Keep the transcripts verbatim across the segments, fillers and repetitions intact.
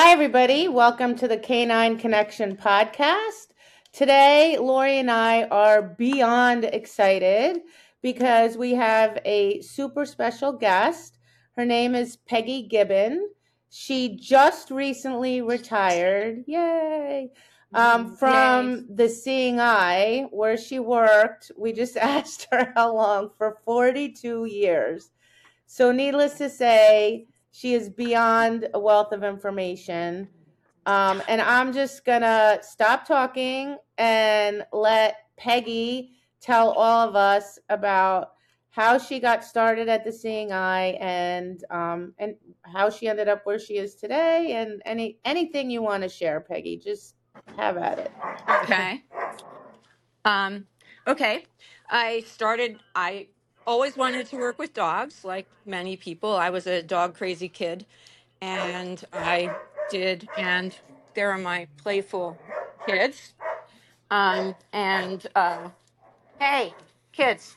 Hi, everybody. Welcome to the Canine Connection podcast. Today, Lori and I are beyond excited because we have a super special guest. Her name is Peggy Gibbon. She just recently retired, yay, um, Yay. from the Seeing Eye, where she worked. We just asked her how long, for forty-two years. So, needless to say, she is beyond a wealth of information. Um, and I'm just going to stop talking and let Peggy tell all of us about how she got started at the Seeing Eye and um, and how she ended up where she is today, and any anything you want to share, Peggy. Just have at it. Okay. Um, okay. I started, I always wanted to work with dogs, like many people. I was a dog crazy kid, and I did, and there are my playful kids. Um, and, uh, hey, kids,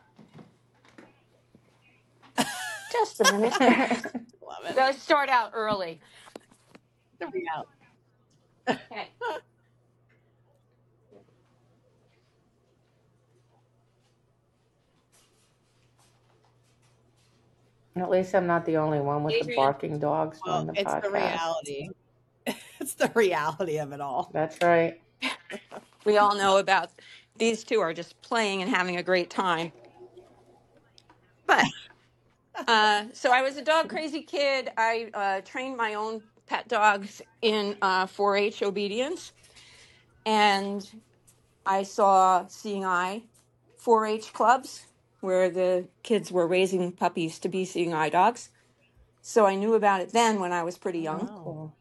just a minute. Love it. Let's start out early. The reality. Okay. At least I'm not the only one with the Adrian. barking dogs Well, on the it's the podcast. reality. It's the reality of it all. That's right. We all know about these two are just playing and having a great time. But uh, so I was a dog crazy kid. I uh, trained my own pet dogs in uh, four H obedience, and I saw Seeing Eye four H clubs where the kids were raising puppies to be Seeing Eye dogs. So I knew about it then when I was pretty young. Wow. Cool.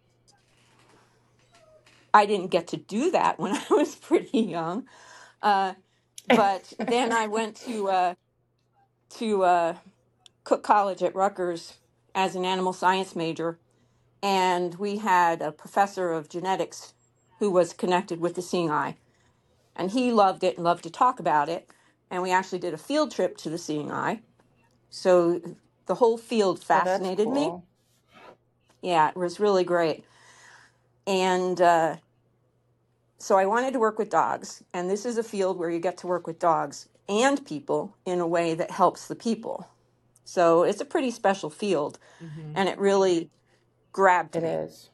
I didn't get to do that when I was pretty young, uh, but then I went to uh, to uh, Cook College at Rutgers as an animal science major, and we had a professor of genetics who was connected with the Seeing Eye, and he loved it and loved to talk about it. And we actually did a field trip to the Seeing Eye, so the whole field Oh, that's fascinated me. cool. Yeah, it was really great. And uh, so I wanted to work with dogs, and this is a field where you get to work with dogs and people in a way that helps the people. So it's a pretty special field, Mhm. and it really grabbed It me. is.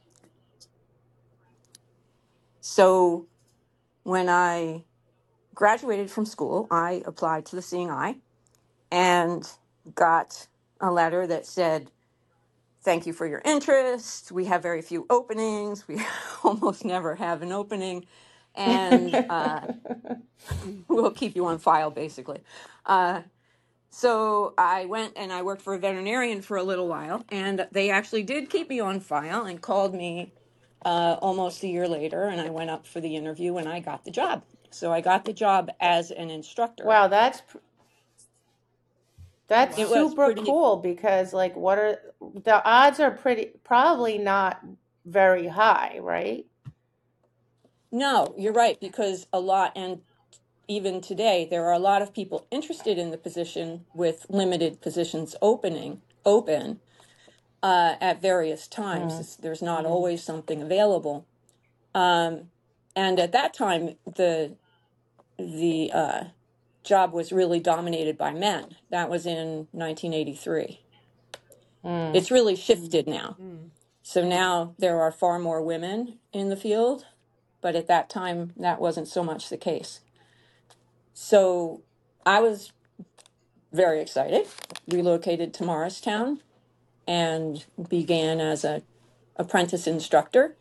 So when I graduated from school, I applied to the Seeing Eye and got a letter that said, "Thank you for your interest. We have very few openings. We almost never have an opening, and uh, we'll keep you on file," basically. Uh, so I went and I worked for a veterinarian for a little while, and they actually did keep me on file and called me uh, almost a year later, and I went up for the interview and I got the job. So I got the job as an instructor. Wow, that's pr- that's It was super pretty. cool because like what are the odds are pretty probably not very high, right? No, you're right, because a lot, and even today, there are a lot of people interested in the position with limited positions opening open uh, at various times. Mm. It's- There's not always something available. Um, and at that time, the the uh, job was really dominated by men. That was in nineteen eighty-three. Mm. It's really shifted now. Mm. So now there are far more women in the field, but at that time, that wasn't so much the case. So I was very excited, relocated to Morristown, and began as a apprentice instructor.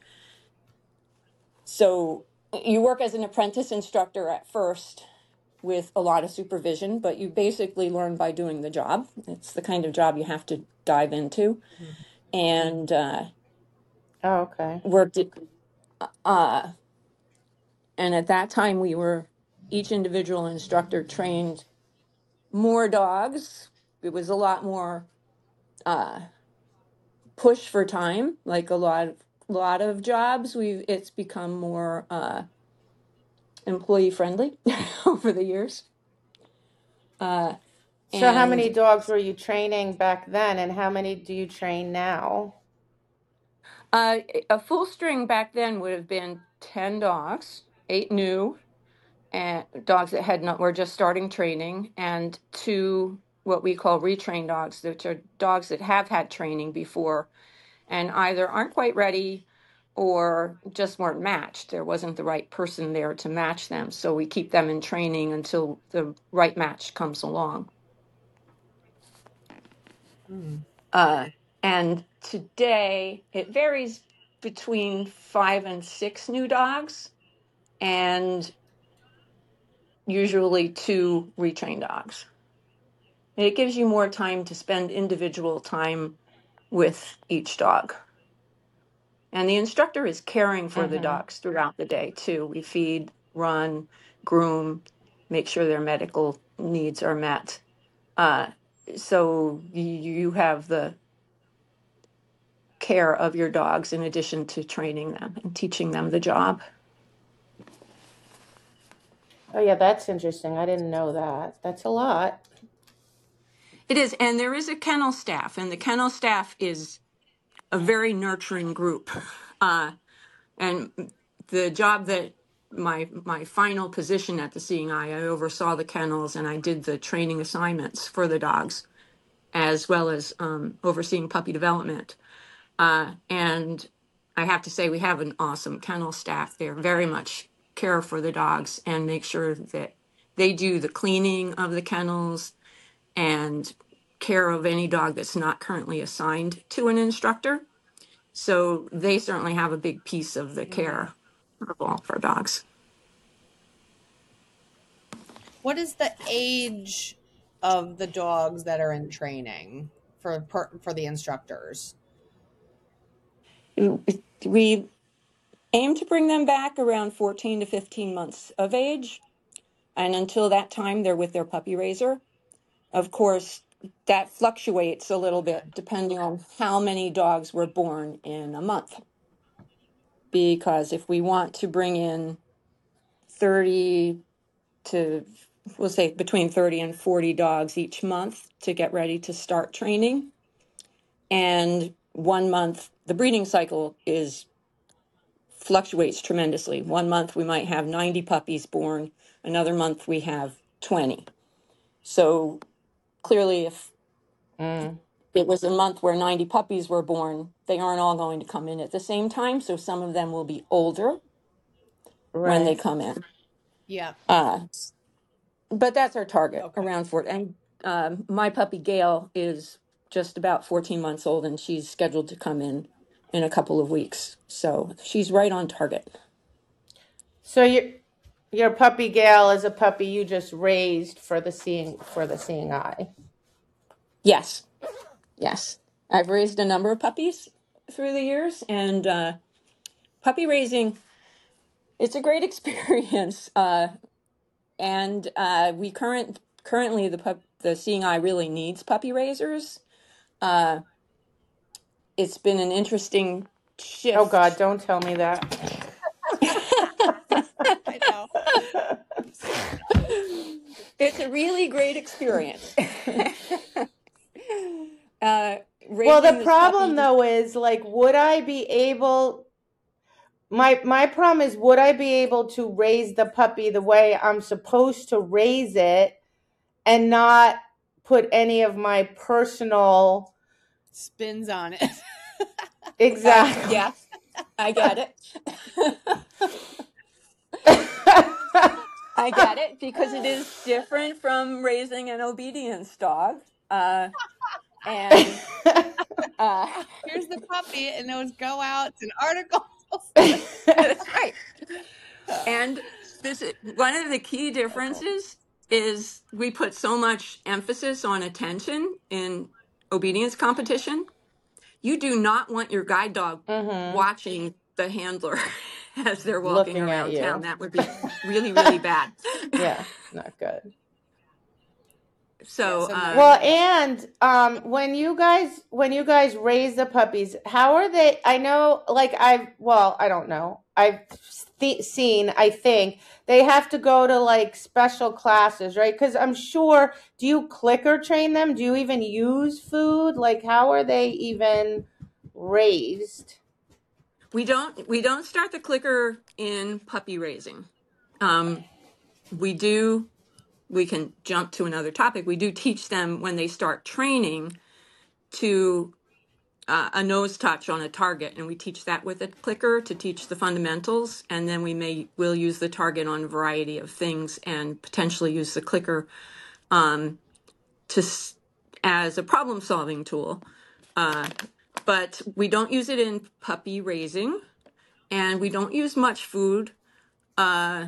So you work as an apprentice instructor at first with a lot of supervision, but you basically learn by doing the job. It's the kind of job you have to dive into. Mhm. And uh, Oh, okay. worked it. Uh, and at that time, we were each individual instructor trained more dogs. It was a lot more uh, push for time, like a lot of lot of jobs. We it's become more uh, employee friendly over the years. Uh, So how many and dogs were you training back then and how many do you train now? Uh, a full string back then would have been ten dogs, eight new and dogs that had not were just starting training, and two what we call retrained dogs, which are dogs that have had training before and either aren't quite ready or just weren't matched. There wasn't the right person there to match them. So we keep them in training until the right match comes along. Mm. Uh, and today it varies between five and six new dogs and usually two retrained dogs. It gives you more time to spend individual time with each dog. And the instructor is caring for the Mm-hmm. dogs throughout the day too. We feed, run, groom, make sure their medical needs are met. Uh, so you, you have the care of your dogs in addition to training them and teaching them the job. Oh yeah, that's interesting. I didn't know that. That's a lot. It is, and there is a kennel staff, and the kennel staff is a very nurturing group. Uh, and the job that my my final position at the Seeing Eye, I oversaw the kennels and I did the training assignments for the dogs, as well as um, overseeing puppy development. Uh, and I have to say, we have an awesome kennel staff. They're very much care for the dogs and make sure that they do the cleaning of the kennels and care of any dog that's not currently assigned to an instructor. So they certainly have a big piece of the care of all of our dogs. What is the age of the dogs that are in training for per, for the instructors? We aim to bring them back around fourteen to fifteen months of age. And until that time, they're with their puppy raiser. Of course, that fluctuates a little bit depending on how many dogs were born in a month. Because if we want to bring in thirty to, we'll say between thirty and forty dogs each month to get ready to start training, and one month, the breeding cycle is fluctuates tremendously. One month we might have ninety puppies born, another month we have twenty. So clearly, if Mm. it was a month where ninety puppies were born, they aren't all going to come in at the same time. So some of them will be older Right. when they come in. Yeah. Uh, but that's our target, Okay. around forty. And uh, my puppy Gail is just about fourteen months old, and she's scheduled to come in in a couple of weeks. So she's right on target. So your your puppy Gail is a puppy you just raised for the seeing for the Seeing Eye. Yes, yes. I've raised a number of puppies through the years, and uh, puppy raising, it's a great experience. Uh, and uh, we current currently the pup, the Seeing Eye really needs puppy raisers. Uh, it's been an interesting shift. Oh God, don't tell me that. I know. It's a really great experience. uh, Well, the raising this problem puppy- though is like, would I be able? My my problem is, would I be able to raise the puppy the way I'm supposed to raise it, and not put any of my personal Spins on it. exactly? Yeah, I get it. I get it, because it is different from raising an obedience dog. Uh, and uh, Here's the puppy, and those go out and articles. that's right. And this is, one of the key differences is we put so much emphasis on attention in obedience competition. You do not want your guide dog Mhm. watching the handler as they're walking Looking at around you. town. That would be really, really bad. Yeah, not good. So, Yeah, so uh, Well, and um, when you guys when you guys raise the puppies, how are they? I know, like I've well, I don't know. I've th- seen. I think they have to go to like special classes, right? Because I'm sure. Do you clicker train them? Do you even use food? Like, how are they even raised? We don't we don't start the clicker in puppy raising. Um, we do we can jump to another topic. We do teach them when they start training to uh, a nose touch on a target, and we teach that with a clicker to teach the fundamentals, and then we may will use the target on a variety of things and potentially use the clicker um, to as a problem solving tool. Uh, but we don't use it in puppy raising, and we don't use much food. Uh,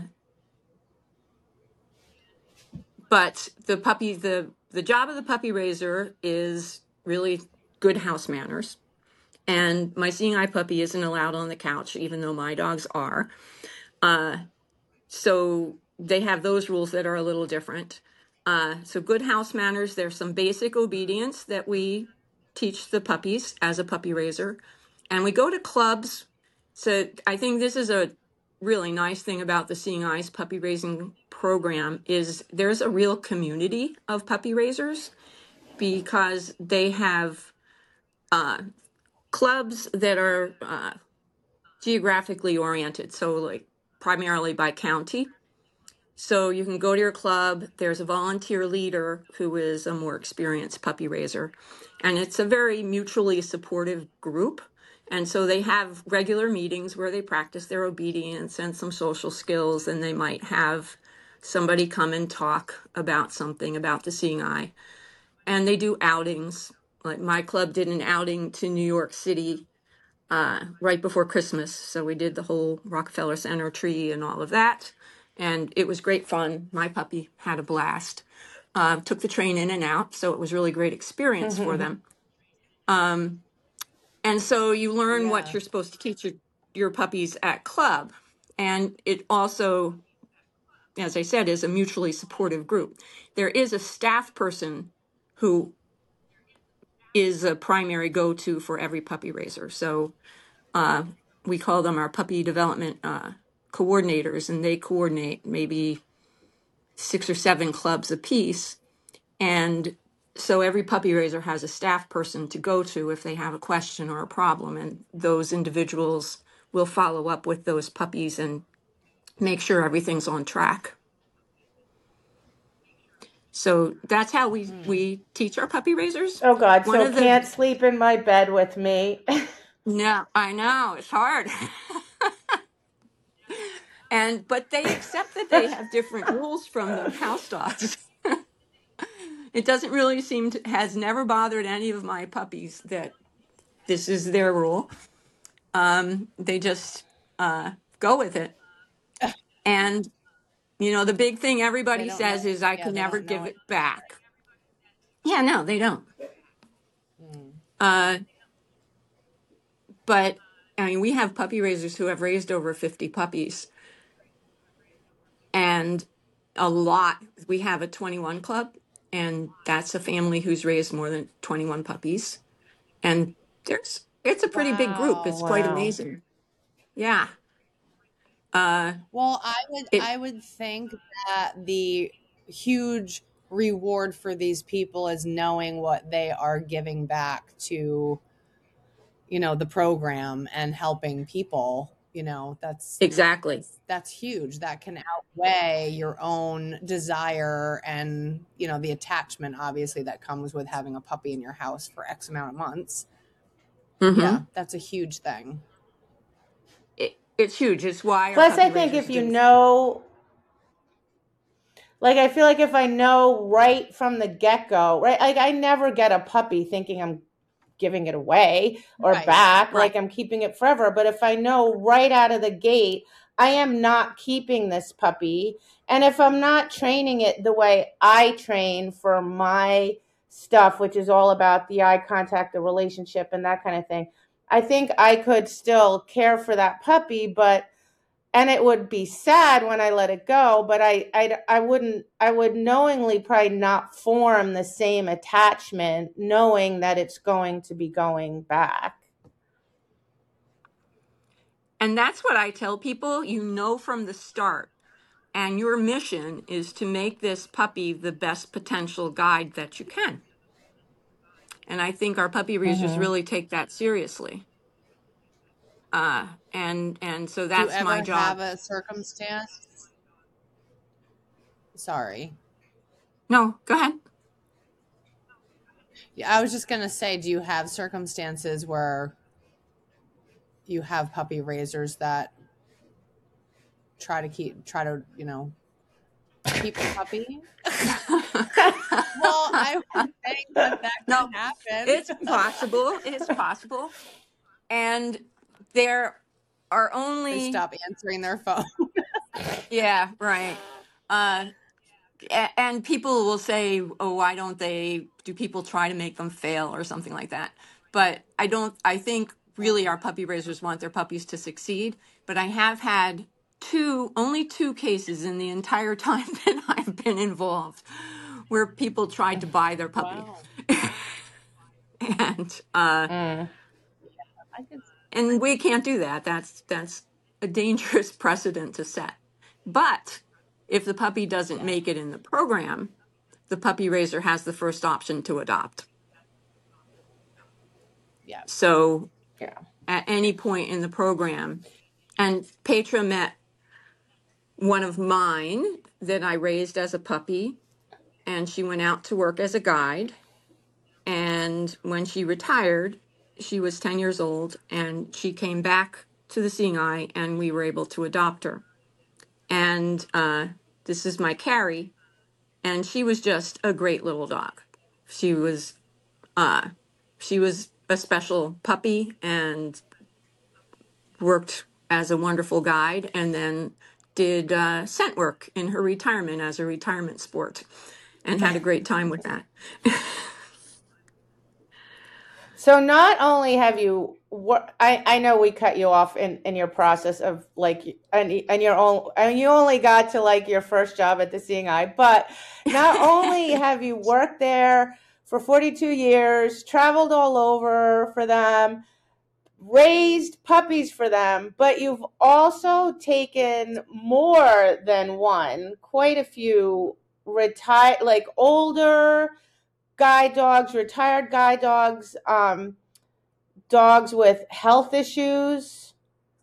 but the puppy, the the job of the puppy raiser is really good house manners. And my seeing eye puppy isn't allowed on the couch, even though my dogs are. Uh, so they have those rules that are a little different. Uh, so good house manners. There's some basic obedience that we teach the puppies as a puppy raiser. And we go to clubs. So I think this is a really nice thing about the Seeing Eyes puppy raising program is there's a real community of puppy raisers because they have uh, clubs that are uh, geographically oriented, so like primarily by county. So you can go to your club, there's a volunteer leader who is a more experienced puppy raiser, and it's a very mutually supportive group. And so they have regular meetings where they practice their obedience and some social skills, and they might have somebody come and talk about something about the Seeing Eye. And they do outings. Like my club did an outing to New York City uh, right before Christmas. So we did the whole Rockefeller Center tree and all of that. And it was great fun. My puppy had a blast. Uh, took the train in and out. So it was really great experience for them. Um, and so you learn Yeah. what you're supposed to teach your, your puppies at club. And it also, as I said, is a mutually supportive group. There is a staff person who is a primary go-to for every puppy raiser. So uh, we call them our puppy development uh, coordinators, and they coordinate maybe six or seven clubs apiece. And so every puppy raiser has a staff person to go to if they have a question or a problem, and those individuals will follow up with those puppies and make sure everything's on track. So that's how we, Hmm. we teach our puppy raisers. Oh God, One so of the- can't sleep in my bed with me. No, I know, it's hard. And but they accept that they have different rules from the house dogs. It doesn't really seem to, has never bothered any of my puppies that this is their rule. Um, they just uh, go with it. And, you know, the big thing They everybody don't says know- is, I yeah, can they never don't know give it. it back. Yeah, no, they don't. Hmm. Uh, but, I mean, we have puppy raisers who have raised over fifty puppies. And a lot, we have a twenty-one club, and that's a family who's raised more than twenty-one puppies. And there's, it's a pretty big group. It's Wow. quite Wow. amazing. Yeah. Uh, Well, I would it, I would think that the huge reward for these people is knowing what they are giving back to, you know, the program and helping people. You know, that's exactly. that's huge. That can outweigh your own desire and, you know, the attachment obviously that comes with having a puppy in your house for X amount of months. Mhm. Yeah, that's a huge thing. It, it's huge. It's why our Plus, puppy I think raisers if you do- know, like, I feel like if I know right from the get-go, right, like I never get a puppy thinking I'm giving it away or Right, back, right. like I'm keeping it forever. But if I know right out of the gate, I am not keeping this puppy. And if I'm not training it the way I train for my stuff, which is all about the eye contact, the relationship, and that kind of thing, I think I could still care for that puppy, but and it would be sad when I let it go, but I, I, I wouldn't, I would knowingly probably not form the same attachment knowing that it's going to be going back. And that's what I tell people, you know, from the start. And your mission is to make this puppy the best potential guide that you can. And I think our puppy raisers Mhm. really take that seriously. Uh, and and so Do you that's ever my job. have a circumstance? Sorry. No, go ahead. Yeah, I was just going to say, do you have circumstances where you have puppy raisers that try to keep, try to, you know, keep the puppy? Well, I was saying that that No, could happen. it's possible. It's possible. And there are They only, stop answering their phone. yeah, right. Uh, a- and people will say, oh, why don't they, do people try to make them fail or something like that? But I don't, I think really our puppy raisers want their puppies to succeed. But I have had two, only two cases in the entire time that I've been involved where people tried to buy their puppy. Wow. and, uh, Mm. I can and we can't do that. That's, that's a dangerous precedent to set. But if the puppy doesn't make it in the program, the puppy raiser has the first option to adopt. Yeah. So Yeah. at any point in the program, and Petra met one of mine that I raised as a puppy, and she went out to work as a guide. And when she retired, she was ten years old, and she came back to the Seeing Eye, and we were able to adopt her. And uh, this is my Carrie, and she was just a great little dog. She was, uh, she was a special puppy and worked as a wonderful guide, and then did uh, scent work in her retirement as a retirement sport, and had a great time with that. So not only have you, wor- I I know we cut you off in, in your process of like, and and your own, and you only got to like your first job at the Seeing Eye, but not only have you worked there for forty-two years, traveled all over for them, raised puppies for them, but you've also taken more than one, quite a few retired, like older guide dogs, retired guide dogs, um, dogs with health issues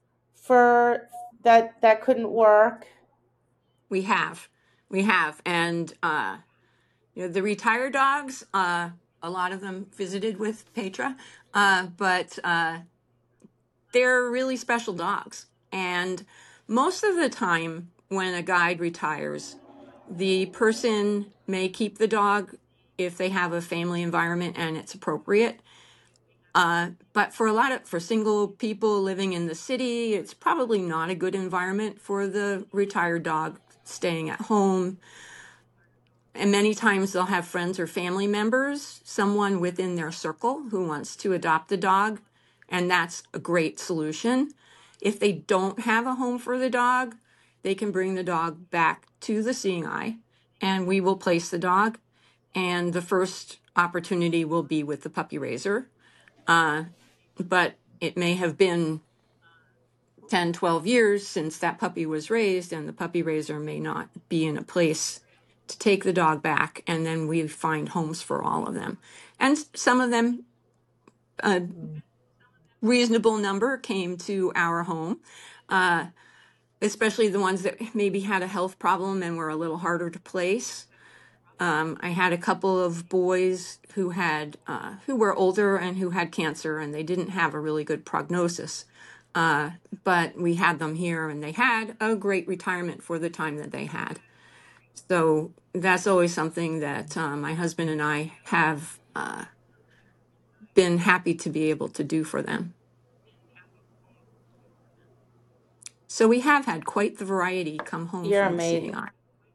for that that couldn't work. We have, we have, and uh, you know, the retired dogs. Uh, a lot of them visited with Petra, uh, but uh, they're really special dogs. And most of the time, when a guide retires, the person may keep the dog if they have a family environment and it's appropriate. Uh, but for a lot of, for single people living in the city, it's probably not a good environment for the retired dog staying at home. And many times they'll have friends or family members, someone within their circle who wants to adopt the dog. And that's a great solution. If they don't have a home for the dog, they can bring the dog back to the Seeing Eye, and we will place the dog. And the first opportunity will be with the puppy raiser. Uh, but it may have been ten, twelve years since that puppy was raised, and the puppy raiser may not be in a place to take the dog back. And then we find homes for all of them. And some of them, a reasonable number, came to our home, uh, especially the ones that maybe had a health problem and were a little harder to place. Um, I had a couple of boys who had uh, who were older and who had cancer, and they didn't have a really good prognosis. Uh, but we had them here, and they had a great retirement for the time that they had. So that's always something that uh, my husband and I have uh, been happy to be able to do for them. So we have had quite the variety come home You're from the Seeing amazing. Eye.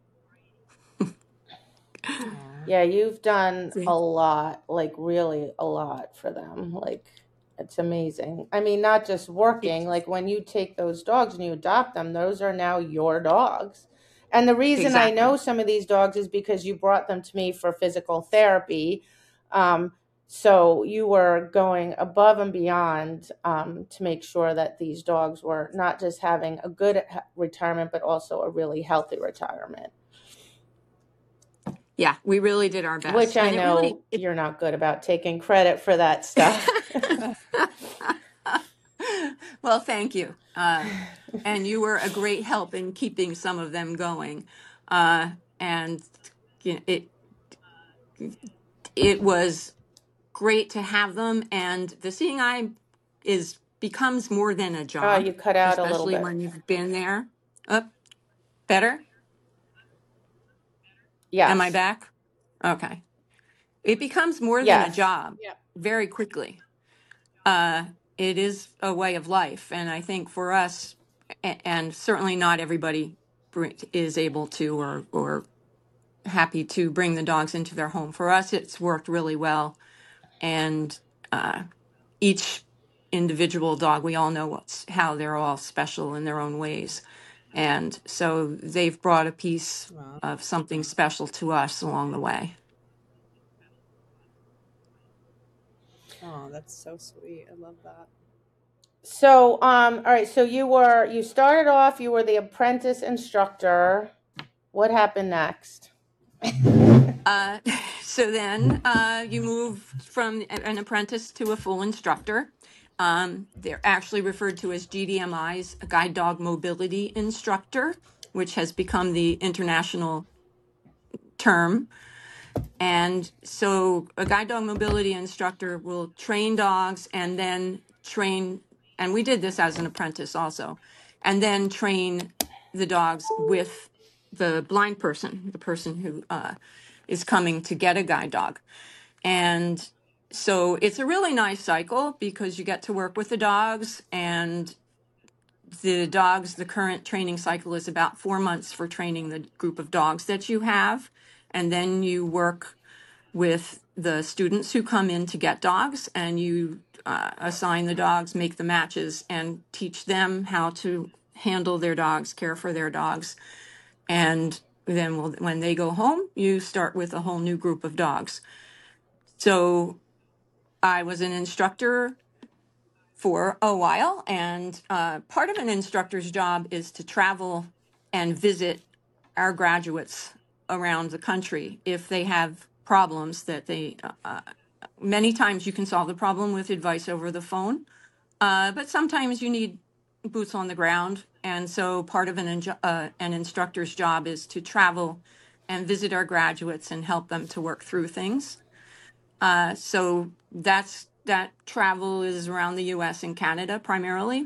Yeah, you've done See? a lot, like really a lot for them. Like it's amazing. I mean, not just working, like when you take those dogs and you adopt them, those are now your dogs. And the reason I Exactly. know some of these dogs is because you brought them to me for physical therapy. Um, so you were going above and beyond um, to make sure that these dogs were not just having a good he- retirement, but also a really healthy retirement, Yeah, we really did our best. which I And it know really, it, you're not good about taking credit for that stuff. Well, thank you. Uh, and you were a great help in keeping some of them going. Uh, and you know, it it was great to have them. And the Seeing Eye is becomes more than a Oh, job, you cut out a little especially bit. when you've been there. Up, better? Am I Yes. back? Okay. It becomes more than a Yes. job Yep. very quickly. Uh, it is a way of life. And I think for us, a- and certainly not everybody br- is able to or, or happy to bring the dogs into their home. For us, it's worked really well. And uh, each individual dog, we all know what's, how they're all special in their own ways. And so they've brought a piece Wow. of something special to us along the way. Oh, that's so sweet. I love that. So, um, all right. So you were you started off. You were the apprentice instructor. What happened next? Uh, so then uh, you move from an apprentice to a full instructor. Um, they're actually referred to as G D M Is, a guide dog mobility instructor, which has become the international term. And so a guide dog mobility instructor will train dogs and then train, and we did this as an apprentice also, and then train the dogs with the blind person, the person who uh, is coming to get a guide dog. And so it's a really nice cycle because you get to work with the dogs, and the dogs, the current training cycle is about four months for training the group of dogs that you have. And then you work with the students who come in to get dogs, and you uh, assign the dogs, make the matches, and teach them how to handle their dogs, care for their dogs. And then we'll, when they go home, you start with a whole new group of dogs. So I was an instructor for a while, and uh, part of an instructor's job is to travel and visit our graduates around the country if they have problems that they uh, many times you can solve the problem with advice over the phone, uh, but sometimes you need boots on the ground. And so part of an, inju- uh, an instructor's job is to travel and visit our graduates and help them to work through things. Uh, so that's that travel is around the U S and Canada primarily.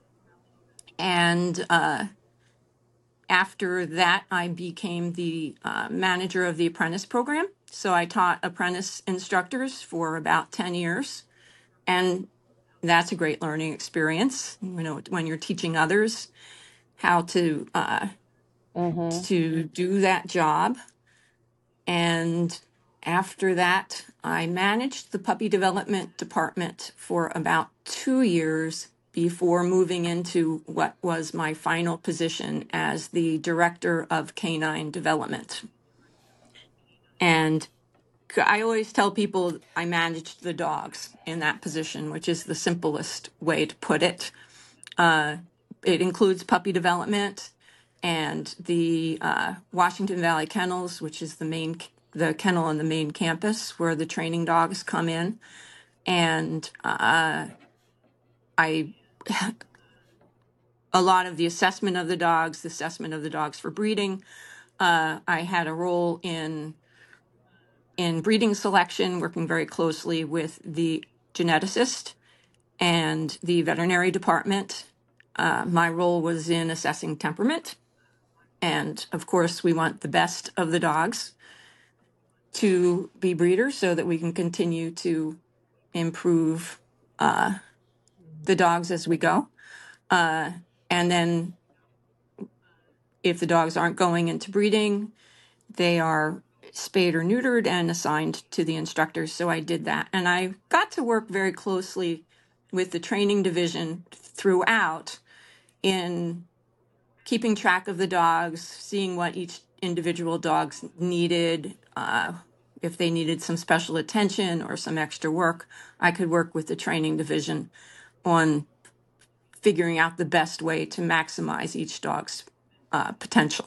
And uh, after that, I became the uh, manager of the apprentice program. So I taught apprentice instructors for about ten years. And that's a great learning experience, you know, when you're teaching others how to uh, Mm-hmm. to do that job. And after that, I managed the puppy development department for about two years before moving into what was my final position as the director of canine development. And I always tell people I managed the dogs in that position, which is the simplest way to put it. Uh, it includes puppy development and the uh, Washington Valley Kennels, which is the main the kennel on the main campus where the training dogs come in. And uh, I a lot of the assessment of the dogs, the assessment of the dogs for breeding. Uh, I had a role in in breeding selection, working very closely with the geneticist and the veterinary department. Uh, my role was in assessing temperament. And of course, we want the best of the dogs to be breeders so that we can continue to improve uh, the dogs as we go. Uh, and then if the dogs aren't going into breeding, they are spayed or neutered and assigned to the instructors. So I did that. And I got to work very closely with the training division throughout in keeping track of the dogs, seeing what each individual dog needed. Uh, if they needed some special attention or some extra work, I could work with the training division on figuring out the best way to maximize each dog's uh, potential.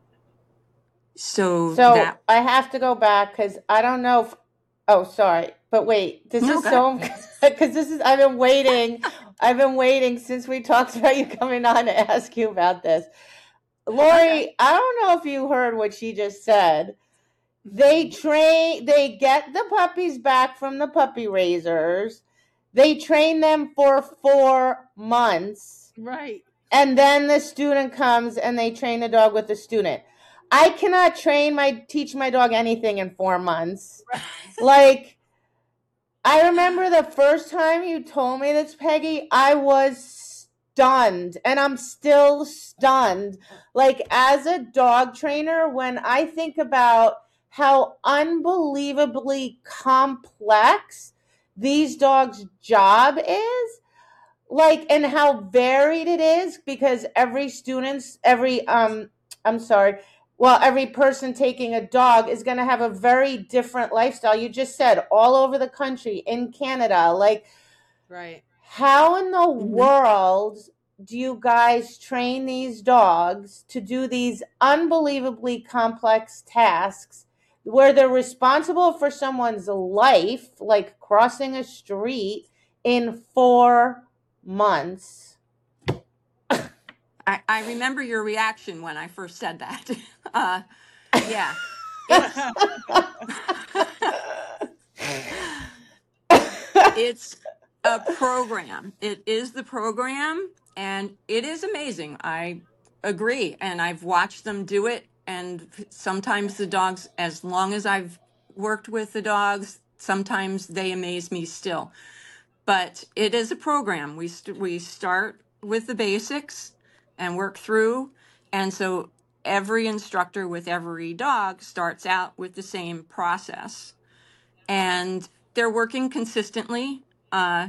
So So that I have to go back because I don't know if. Oh, sorry. but wait, this No, is go ahead. so because this is I've been waiting. I've been waiting since we talked about you coming on to ask you about this. Lori, Okay. I don't know if you heard what she just said. They train, they get the puppies back from the puppy raisers. They train them for four months. Right. And then the student comes and they train the dog with the student. I cannot train my, teach my dog anything in four months. Right. Like, I remember the first time you told me this, Peggy, I was stunned, and I'm still stunned. Like, as a dog trainer, when I think about how unbelievably complex these dogs' job is, like, and how varied it is, because every student's, every, um, I'm sorry, well, every person taking a dog is going to have a very different lifestyle. You just said all over the country, in Canada. Like, Right. how in the Mhm. world do you guys train these dogs to do these unbelievably complex tasks where they're responsible for someone's life, like crossing a street, in four months? I, I remember your reaction when I first said that. Uh, yeah. It's it's a program. It is the program, and it is amazing. I agree, and I've watched them do it. And sometimes the dogs, as long as I've worked with the dogs, sometimes they amaze me still. But it is a program. We st- we start with the basics and work through, and so every instructor with every dog starts out with the same process, and they're working consistently. Uh,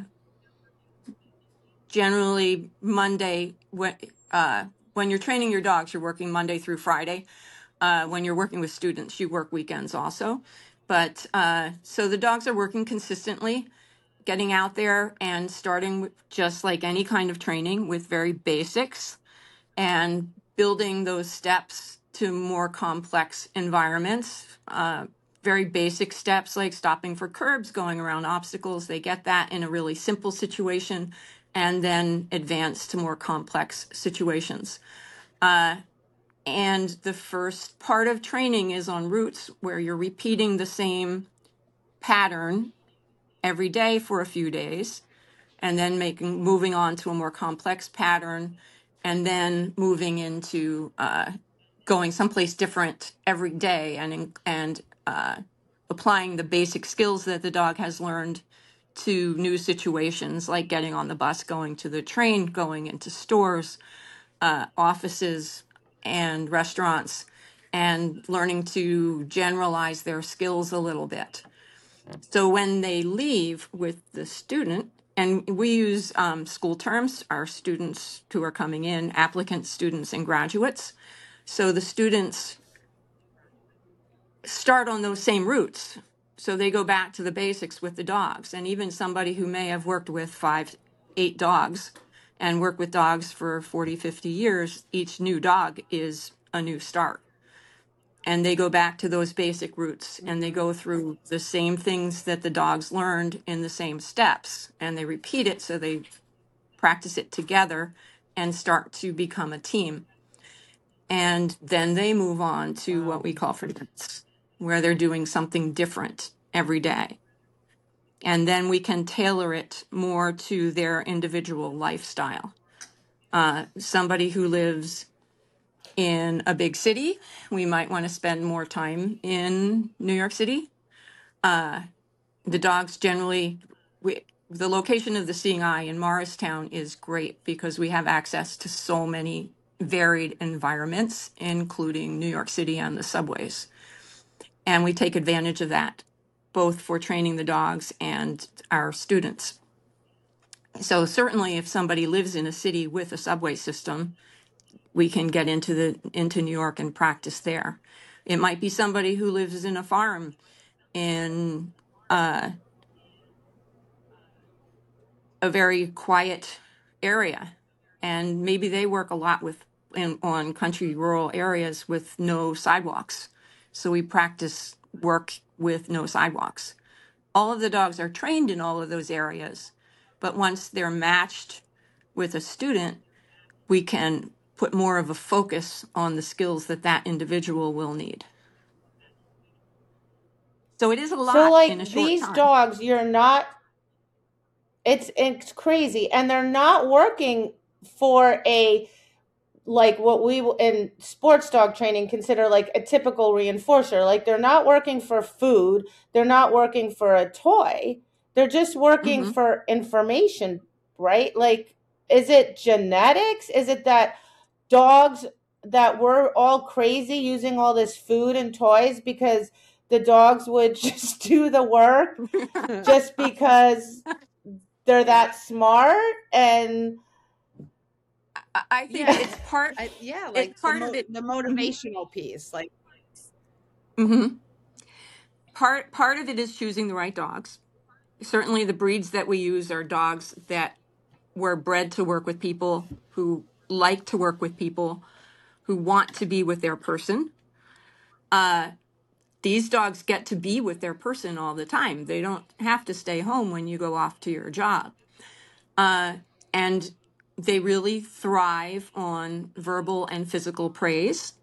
generally, Monday when uh, when you're training your dogs, you're working Monday through Friday. Uh, when you're working with students, you work weekends also. But uh, so the dogs are working consistently, getting out there and starting with just like any kind of training with very basics and building those steps to more complex environments. Uh, very basic steps like stopping for curbs, going around obstacles. They get that in a really simple situation, and then advance to more complex situations. Uh, and the first part of training is on routes, where you're repeating the same pattern every day for a few days, and then making moving on to a more complex pattern, and then moving into uh, going someplace different every day, and and uh, applying the basic skills that the dog has learned to new situations, like getting on the bus, going to the train, going into stores, uh, offices, and restaurants, and learning to generalize their skills a little bit. So when they leave with the student, and we use um, school terms, our students who are coming in, applicants, students, and graduates. So the students start on those same routes. So they go back to the basics with the dogs. And even somebody who may have worked with five, eight dogs and worked with dogs for forty, fifty years, each new dog is a new start. And they go back to those basic routes, and they go through the same things that the dogs learned in the same steps, and they repeat it, so they practice it together and start to become a team. And then they move on to what we call frequency, where they're doing something different every day. And then we can tailor it more to their individual lifestyle. Uh, somebody who lives in a big city, we might want to spend more time in New York City. Uh, the dogs generally, we, the location of the Seeing Eye in Morristown is great because we have access to so many varied environments, including New York City and the subways. And we take advantage of that, both for training the dogs and our students. So certainly if somebody lives in a city with a subway system, we can get into the into New York and practice there. It might be somebody who lives in a farm in uh, a very quiet area, and maybe they work a lot with in, on country rural areas with no sidewalks. So we practice work with no sidewalks. all of the dogs are trained in all of those areas, but once they're matched with a student, we can put more of a focus on the skills that that individual will need. So it is a So lot in a like short these time. dogs, you're not it's it's crazy, and they're not working for a, like what we in sports dog training consider like a typical reinforcer. Like they're not working for food, they're not working for a toy, they're just working hmm for information, right? Like, is it genetics? Is it that dogs, that we're all crazy using all this food and toys because the dogs would just do the work just because they're Yeah. that smart? And I I think Yeah. it's part, I, yeah, it's like the part of mo- it. the hmm motivational piece. Like, hmm Part part of it is choosing the right dogs. Certainly, the breeds that we use are dogs that were bred to work with people, who like to work with people, who want to be with their person. Uh, these dogs get to be with their person all the time. They don't have to stay home when you go off to your job. Uh, and they really thrive on verbal and physical praise.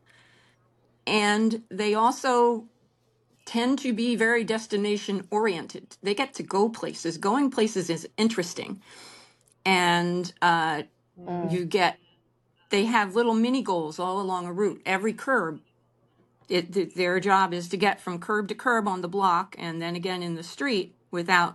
And they also tend to be very destination oriented. They get to go places. Going places is interesting. And uh, mm, you get, they have little mini goals all along a route. Every curb, it, th- their job is to get from curb to curb on the block and then again in the street without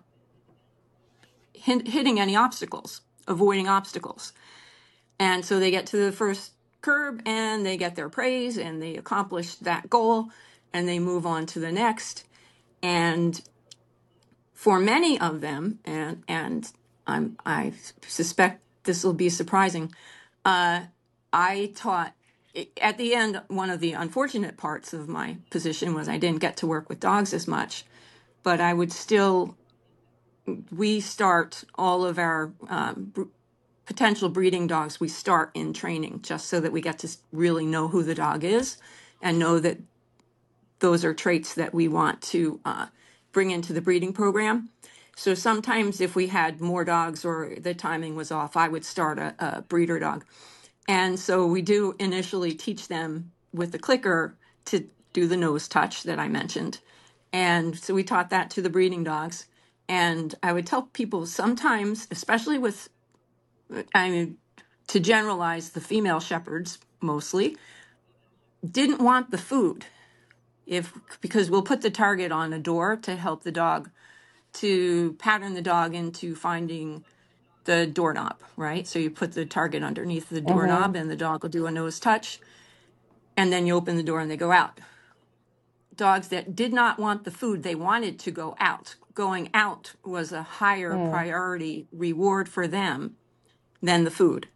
hit, hitting any obstacles, avoiding obstacles. And so they get to the first curb and they get their praise and they accomplish that goal and they move on to the next. And for many of them, and and I'm I suspect this will be surprising, uh, I taught at the end. One of the unfortunate parts of my position was I didn't get to work with dogs as much, but I would still. We start all of our um, br- potential breeding dogs. We start in training just so that we get to really know who the dog is and know that those are traits that we want to uh, bring into the breeding program. So sometimes if we had more dogs or the timing was off, I would start a, a breeder dog. And so we do initially teach them with the clicker to do the nose touch that I mentioned. And so we taught that to the breeding dogs. And I would tell people sometimes, especially with, I mean, to generalize, the female shepherds mostly didn't want the food. If because we'll put the target on a door to help the dog, to pattern the dog into finding the doorknob, right? So you put the target underneath the mm-hmm, doorknob and the dog will do a nose touch, and then you open the door and they go out. Dogs that did not want the food, they wanted to go out. Going out was a higher mm. priority reward for them than the food.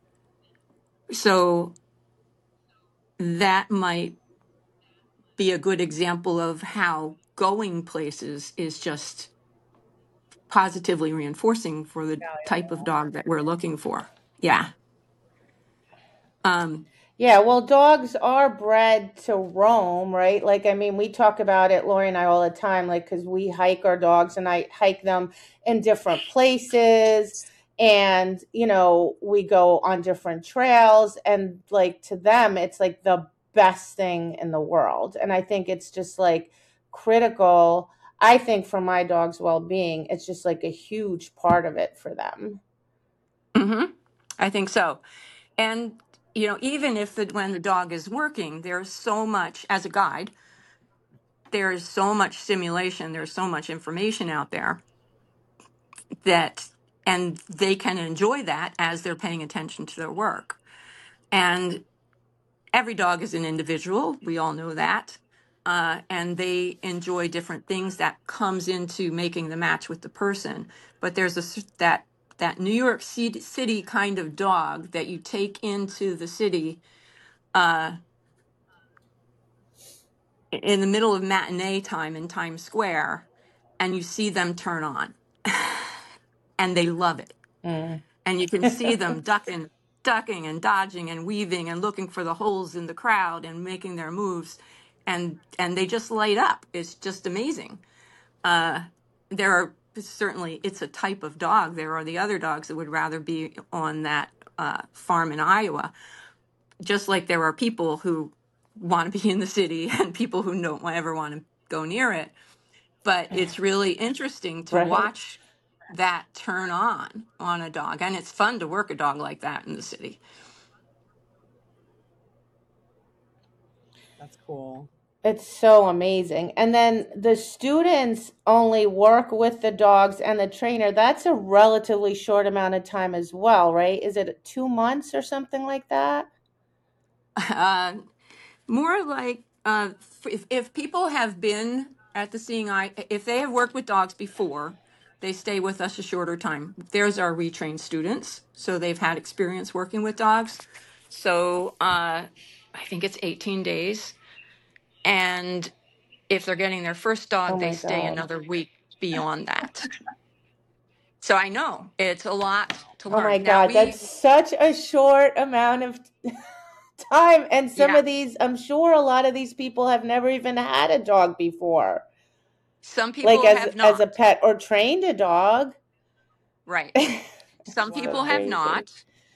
So that might be a good example of how going places is just positively reinforcing for the type of dog that we're looking for. Yeah. Um, Yeah, well, dogs are bred to roam, right? Like, I mean, we talk about it, Lori and I, all the time, like, because we hike our dogs and I hike them in different places. And, you know, we go on different trails. And, like, to them, it's like the best thing in the world. And I think it's just like critical. I think for my dog's well being, it's just like a huge part of it for them. mhm, I think so. And, you know, even if the, when the dog is working, there's so much, as a guide, there's so much stimulation, there's so much information out there that, and they can enjoy that as they're paying attention to their work. And every dog is an individual. We all know that. Uh, and they enjoy different things that comes into making the match with the person. But there's a s- that that New York Ci- City kind of dog that you take into the city uh, in the middle of matinee time in Times Square, and you see them turn on, and they love it. Mm. And you can see them ducking, ducking and dodging and weaving and looking for the holes in the crowd and making their moves, and and they just light up. It's just amazing. Uh, there are certainly, it's a type of dog. There are the other dogs that would rather be on that uh, farm in Iowa, just like there are people who want to be in the city and people who don't ever want to go near it. But it's really interesting to Right. watch that turn on on a dog, and it's fun to work a dog like that in the city. That's cool. It's so amazing. And then the students only work with the dogs and the trainer. That's a relatively short amount of time as well, right? Is it two months or something like that? Uh, more like uh, if, if people have been at the Seeing Eye, if they have worked with dogs before, they stay with us a shorter time. There's our retrained students, so they've had experience working with dogs. So uh, I think it's eighteen days. And if they're getting their first dog, Oh they my stay God. another week beyond that. So I know it's a lot to Oh learn. my Now God, we, that's such a short amount of time. And some yeah, of these, I'm sure a lot of these people have never even had a dog before, some like people as have as a not. pet or trained a dog. Right. Some Wow. people So have crazy. not.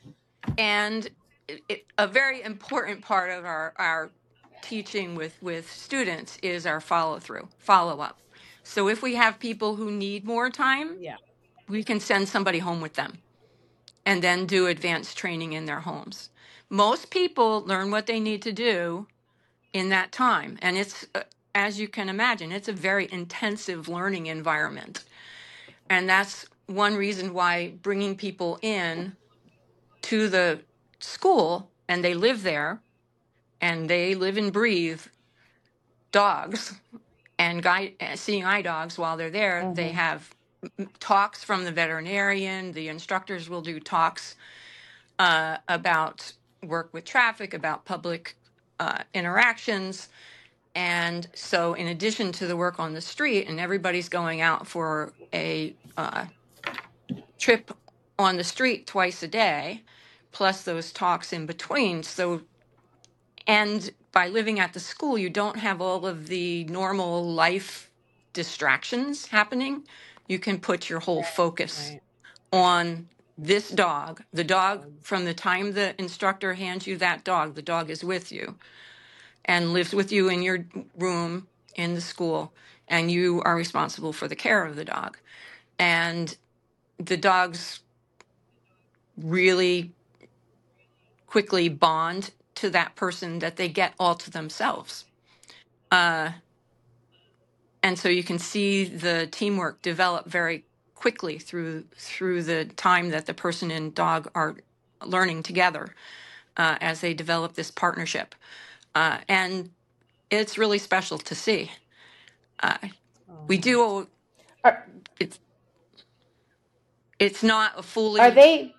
And it, it, a very important part of our, our teaching with, with students is our follow through, follow up. So if we have people who need more time, Yeah. we can send somebody home with them and then do advanced training in their homes. Most people learn what they need to do in that time. And it's, uh, as you can imagine, it's a very intensive learning environment. And that's one reason why bringing people in to the school and they live there and they live and breathe dogs and guide, seeing eye dogs while they're there. Mm-hmm. They have talks from the veterinarian. The instructors will do talks uh, about work with traffic, about public uh, interactions. And so in addition to the work on the street, and everybody's going out for a uh, trip on the street twice a day, plus those talks in between. So, and by living at the school, you don't have all of the normal life distractions happening. You can put your whole focus Right. on this dog. The dog, from the time the instructor hands you that dog, the dog is with you and lives with you in your room in the school, and you are responsible for the care of the dog. And the dogs really quickly bond to that person that they get all to themselves. Uh, and so you can see the teamwork develop very quickly through through the time that the person and dog are learning together uh, as they develop this partnership. Uh, and it's really special to see. Uh, we do, Are, it's, it's not a fully are they?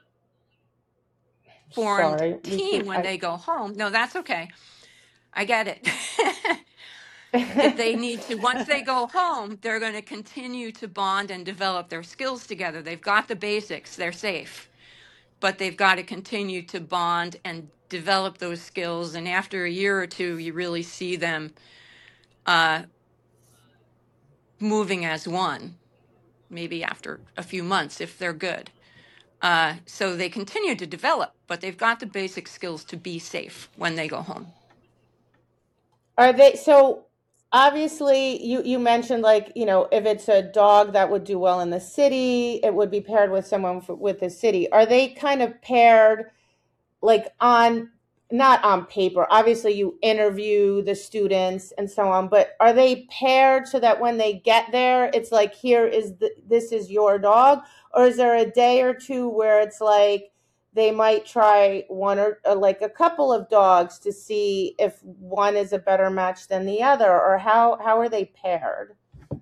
formed Sorry, we team keep. when I, they go home. No, that's okay. I get it. If they need to, once they go home, they're going to continue to bond and develop their skills together. They've got the basics, they're safe, but they've got to continue to bond and develop those skills. And after a year or two, you really see them uh, moving as one, maybe after a few months if they're good. Uh, so they continue to develop, but they've got the basic skills to be safe when they go home. Are they so obviously you you mentioned, like, you know, if it's a dog that would do well in the city, it would be paired with someone f- with the city. Are they kind of paired like on, not on paper? Obviously you interview the students and so on, but are they paired so that when they get there it's like, here is the, this is your dog? Or is there a day or two where it's like they might try one or, or like a couple of dogs to see if one is a better match than the other? Or how how are they paired?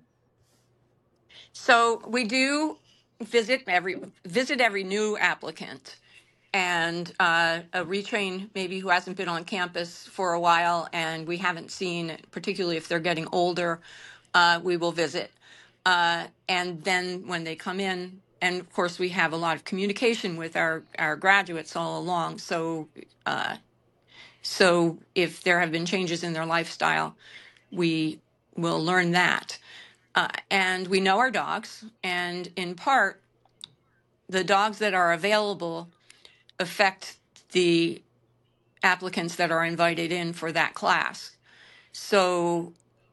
So we do visit every visit every new applicant and uh, a retrain maybe who hasn't been on campus for a while and we haven't seen, particularly if they're getting older, uh, we will visit. Uh, and then when they come in, and of course we have a lot of communication with our, our graduates all along. So, uh, so if there have been changes in their lifestyle, we will learn that. Uh, and we know our dogs, and in part, the dogs that are available affect the applicants that are invited in for that class. So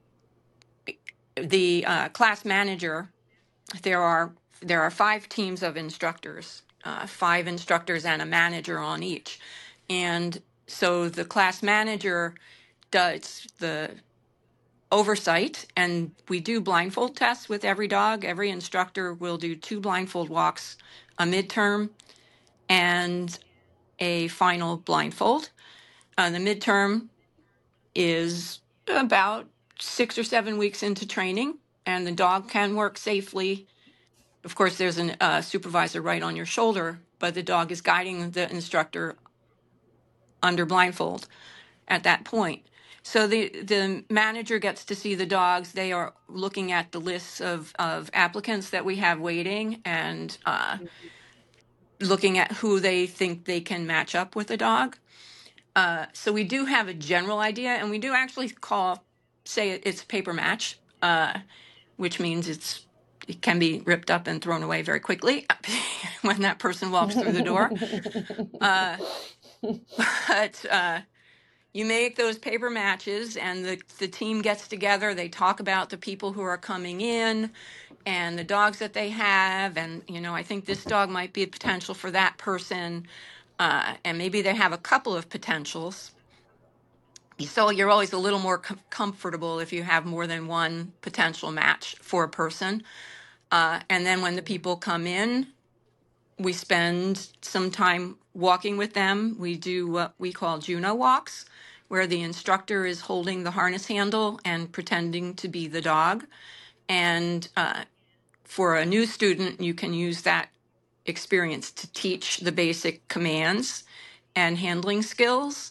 the uh, class manager, there are there are five teams of instructors, uh, five instructors and a manager on each, and so the class manager does the oversight, and we do blindfold tests with every dog. Every instructor will do two blindfold walks, a midterm and a final blindfold. Uh, the midterm is about six or seven weeks into training, and the dog can work safely. Of course, there's a uh, supervisor right on your shoulder, but the dog is guiding the instructor under blindfold at that point. So the the manager gets to see the dogs. They are looking at the lists of, of applicants that we have waiting, and uh, looking at who they think they can match up with a dog. Uh, so we do have a general idea, and we do actually call, say it- it's a paper match, uh, which means it's it can be ripped up and thrown away very quickly when that person walks through the door. Uh, but uh, you make those paper matches, and the, the team gets together. They talk about the people who are coming in and the dogs that they have. And, you know, I think this dog might be a potential for that person. Uh, and maybe they have a couple of potentials. So you're always a little more com- comfortable if you have more than one potential match for a person. Uh, and then when the people come in, we spend some time walking with them. We do what we call Juno walks, where the instructor is holding the harness handle and pretending to be the dog. And uh, for a new student, you can use that experience to teach the basic commands and handling skills,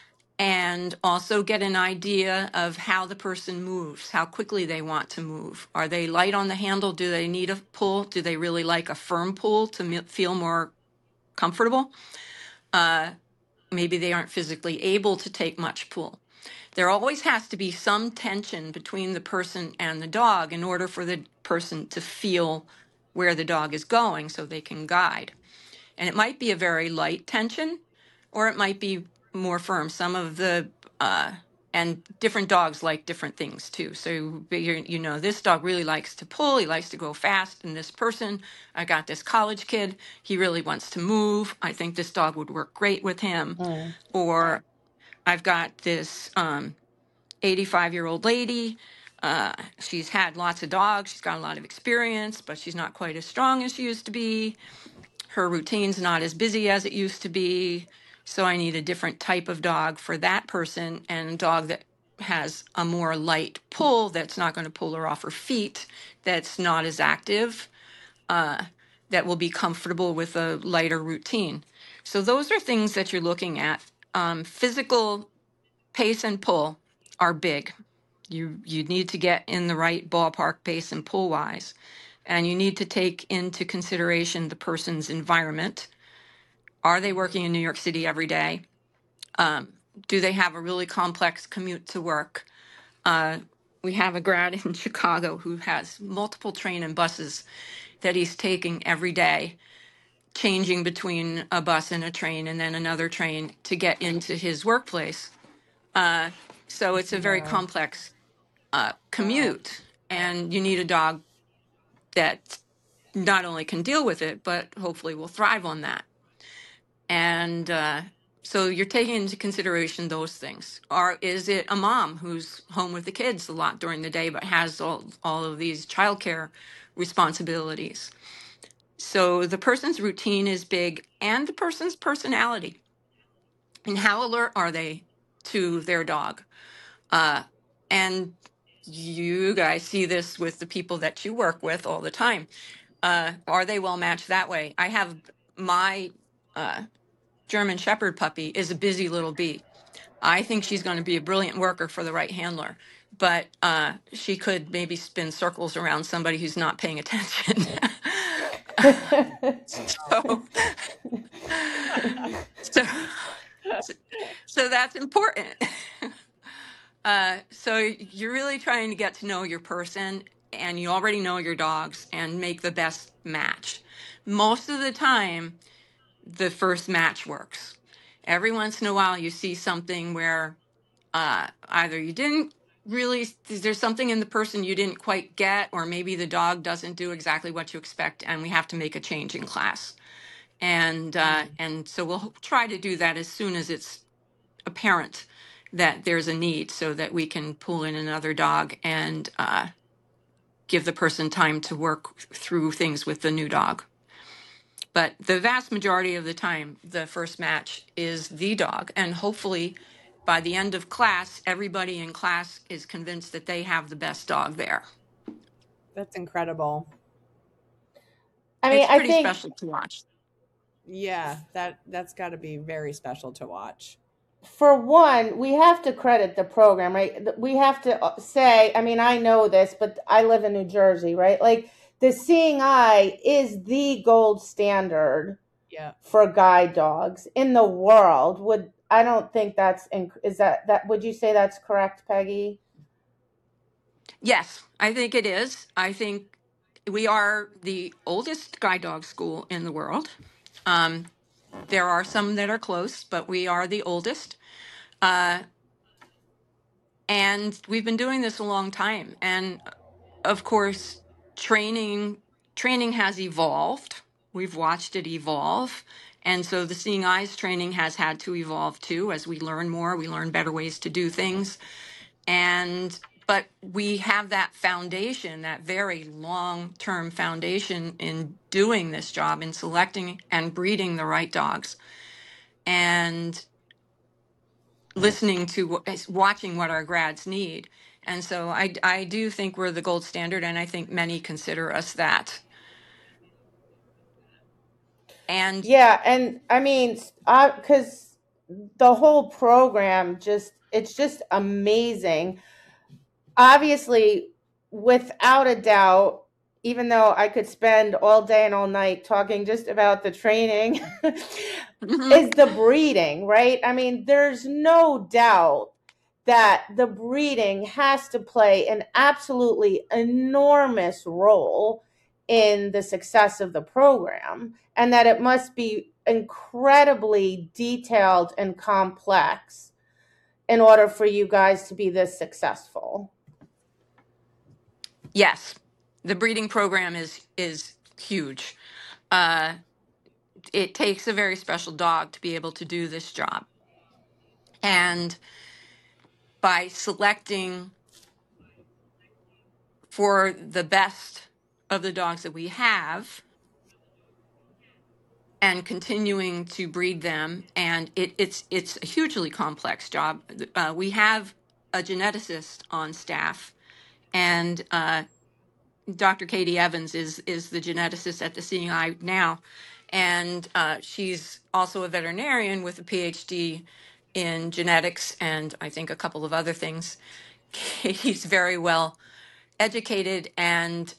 and also get an idea of how the person moves, how quickly they want to move. Are they light on the handle? Do they need a pull? Do they really like a firm pull to me- feel more comfortable? Uh, maybe they aren't physically able to take much pull. There always has to be some tension between the person and the dog in order for the person to feel where the dog is going so they can guide. And it might be a very light tension, or it might be more firm. Some of the, uh, and different dogs like different things too. So, you're, you know, this dog really likes to pull, he likes to go fast. And this person, I got this college kid, he really wants to move. I think this dog would work great with him. Mm. Or I've got this um, eighty-five year old lady. Uh, she's had lots of dogs. She's got a lot of experience, but she's not quite as strong as she used to be. Her routine's not as busy as it used to be. So I need a different type of dog for that person, and a dog that has a more light pull, that's not going to pull her off her feet, that's not as active, uh, that will be comfortable with a lighter routine. So those are things that you're looking at. Um, physical pace and pull are big. You you need to get in the right ballpark pace and pull wise, and you need to take into consideration the person's environment. Are they working in New York City every day? Um, do they have a really complex commute to work? Uh, we have a grad in Chicago who has multiple train and buses that he's taking every day, changing between a bus and a train and then another train to get into his workplace. Uh, so it's a very Wow. complex uh, Wow. commute, and you need a dog that not only can deal with it, but hopefully will thrive on that. And uh, so you're taking into consideration those things. Or is it a mom who's home with the kids a lot during the day, but has all, all of these childcare responsibilities? So the person's routine is big, and the person's personality. And how alert are they to their dog? Uh, and you guys see this with the people that you work with all the time. Uh, are they well matched that way? I have my uh, German Shepherd puppy is a busy little bee. I think she's going to be a brilliant worker for the right handler, but uh, she could maybe spin circles around somebody who's not paying attention. so, so, so that's important. Uh, so you're really trying to get to know your person. and you already know your dogs and make the best match. Most of the time, the first match works. Every once in a while, you see something where uh, either you didn't really, there's something in the person you didn't quite get, or maybe the dog doesn't do exactly what you expect, and we have to make a change in class. And uh, and so we'll try to do that as soon as it's apparent that there's a need, so that we can pull in another dog and uh, give the person time to work through things with the new dog. But the vast majority of the time, the first match is the dog. And hopefully by the end of class, everybody in class is convinced that they have the best dog there. That's incredible. I mean, It's I pretty think special to watch. Yeah, that that's got to be very special to watch. for one, we have to credit the program, right? We have to uh, say, I mean, I know this, but I live in New Jersey, right? Like the Seeing Eye is the gold standard Yeah. for guide dogs in the world. Would I don't think that's inc- is that that would you say that's correct, Peggy? Yes, I think it is. I think we are the oldest guide dog school in the world. Um, there are some that are close, but we are the oldest. Uh, and we've been doing this a long time. And of course, training training has evolved. We've watched it evolve. And so the Seeing Eyes training has had to evolve too. As we learn more, we learn better ways to do things. And but we have that foundation, that very long-term foundation in doing this job, in selecting and breeding the right dogs, and listening to, watching what our grads need. And so I, I do think we're the gold standard, and I think many consider us that. And Yeah, and I mean, I because the whole program just it's just amazing. Obviously, without a doubt, even though I could spend all day and all night talking just about the training, is the breeding, right? I mean, there's no doubt that the breeding has to play an absolutely enormous role in the success of the program, and that it must be incredibly detailed and complex in order for you guys to be this successful. yes, the breeding program is is huge. Uh, it takes a very special dog to be able to do this job. And by selecting for the best of the dogs that we have and continuing to breed them, and it, it's it's a hugely complex job. Uh, we have a geneticist on staff, and uh, Doctor Katie Evans is is the geneticist at the Seeing Eye now, and uh, she's also a veterinarian with a P H D in genetics and I think a couple of other things. Katie's very well educated and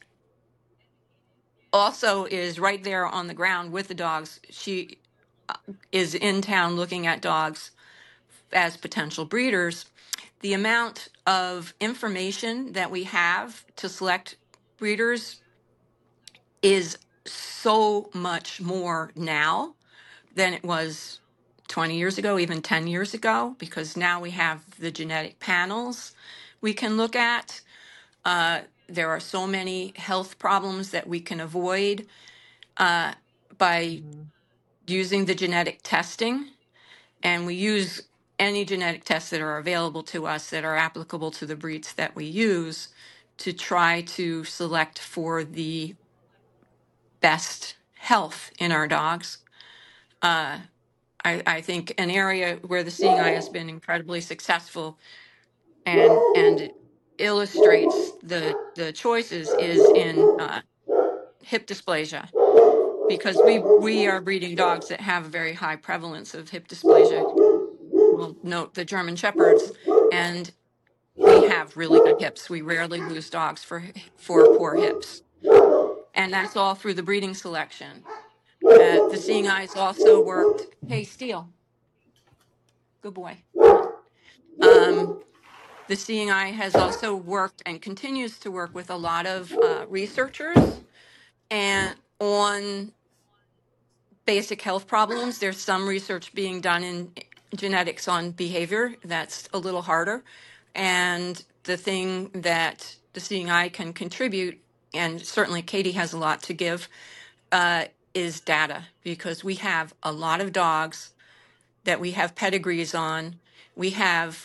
also is right there on the ground with the dogs. She is in town looking at dogs as potential breeders. The amount of information that we have to select breeders is so much more now than it was twenty years ago, even ten years ago, because now we have the genetic panels we can look at. Uh, there are so many health problems that we can avoid uh, by mm-hmm. using the genetic testing. And we use any genetic tests that are available to us that are applicable to the breeds that we use to try to select for the best health in our dogs. Uh, I, I think an area where the Seeing Eye has been incredibly successful and and illustrates the the choices is in uh, hip dysplasia, because we we are breeding dogs that have a very high prevalence of hip dysplasia. We'll note the German Shepherds, and they have really good hips. We rarely lose dogs for for poor hips, and that's all through the breeding selection. Uh, the Seeing Eyes also worked. Hey, Steele, good boy. Um, the Seeing Eye has also worked and continues to work with a lot of uh, researchers and on basic health problems. There's some research being done in genetics on behavior that's a little harder. And the thing that the Seeing Eye can contribute, and certainly Katie has a lot to give, uh, is data, because we have a lot of dogs that we have pedigrees on. We have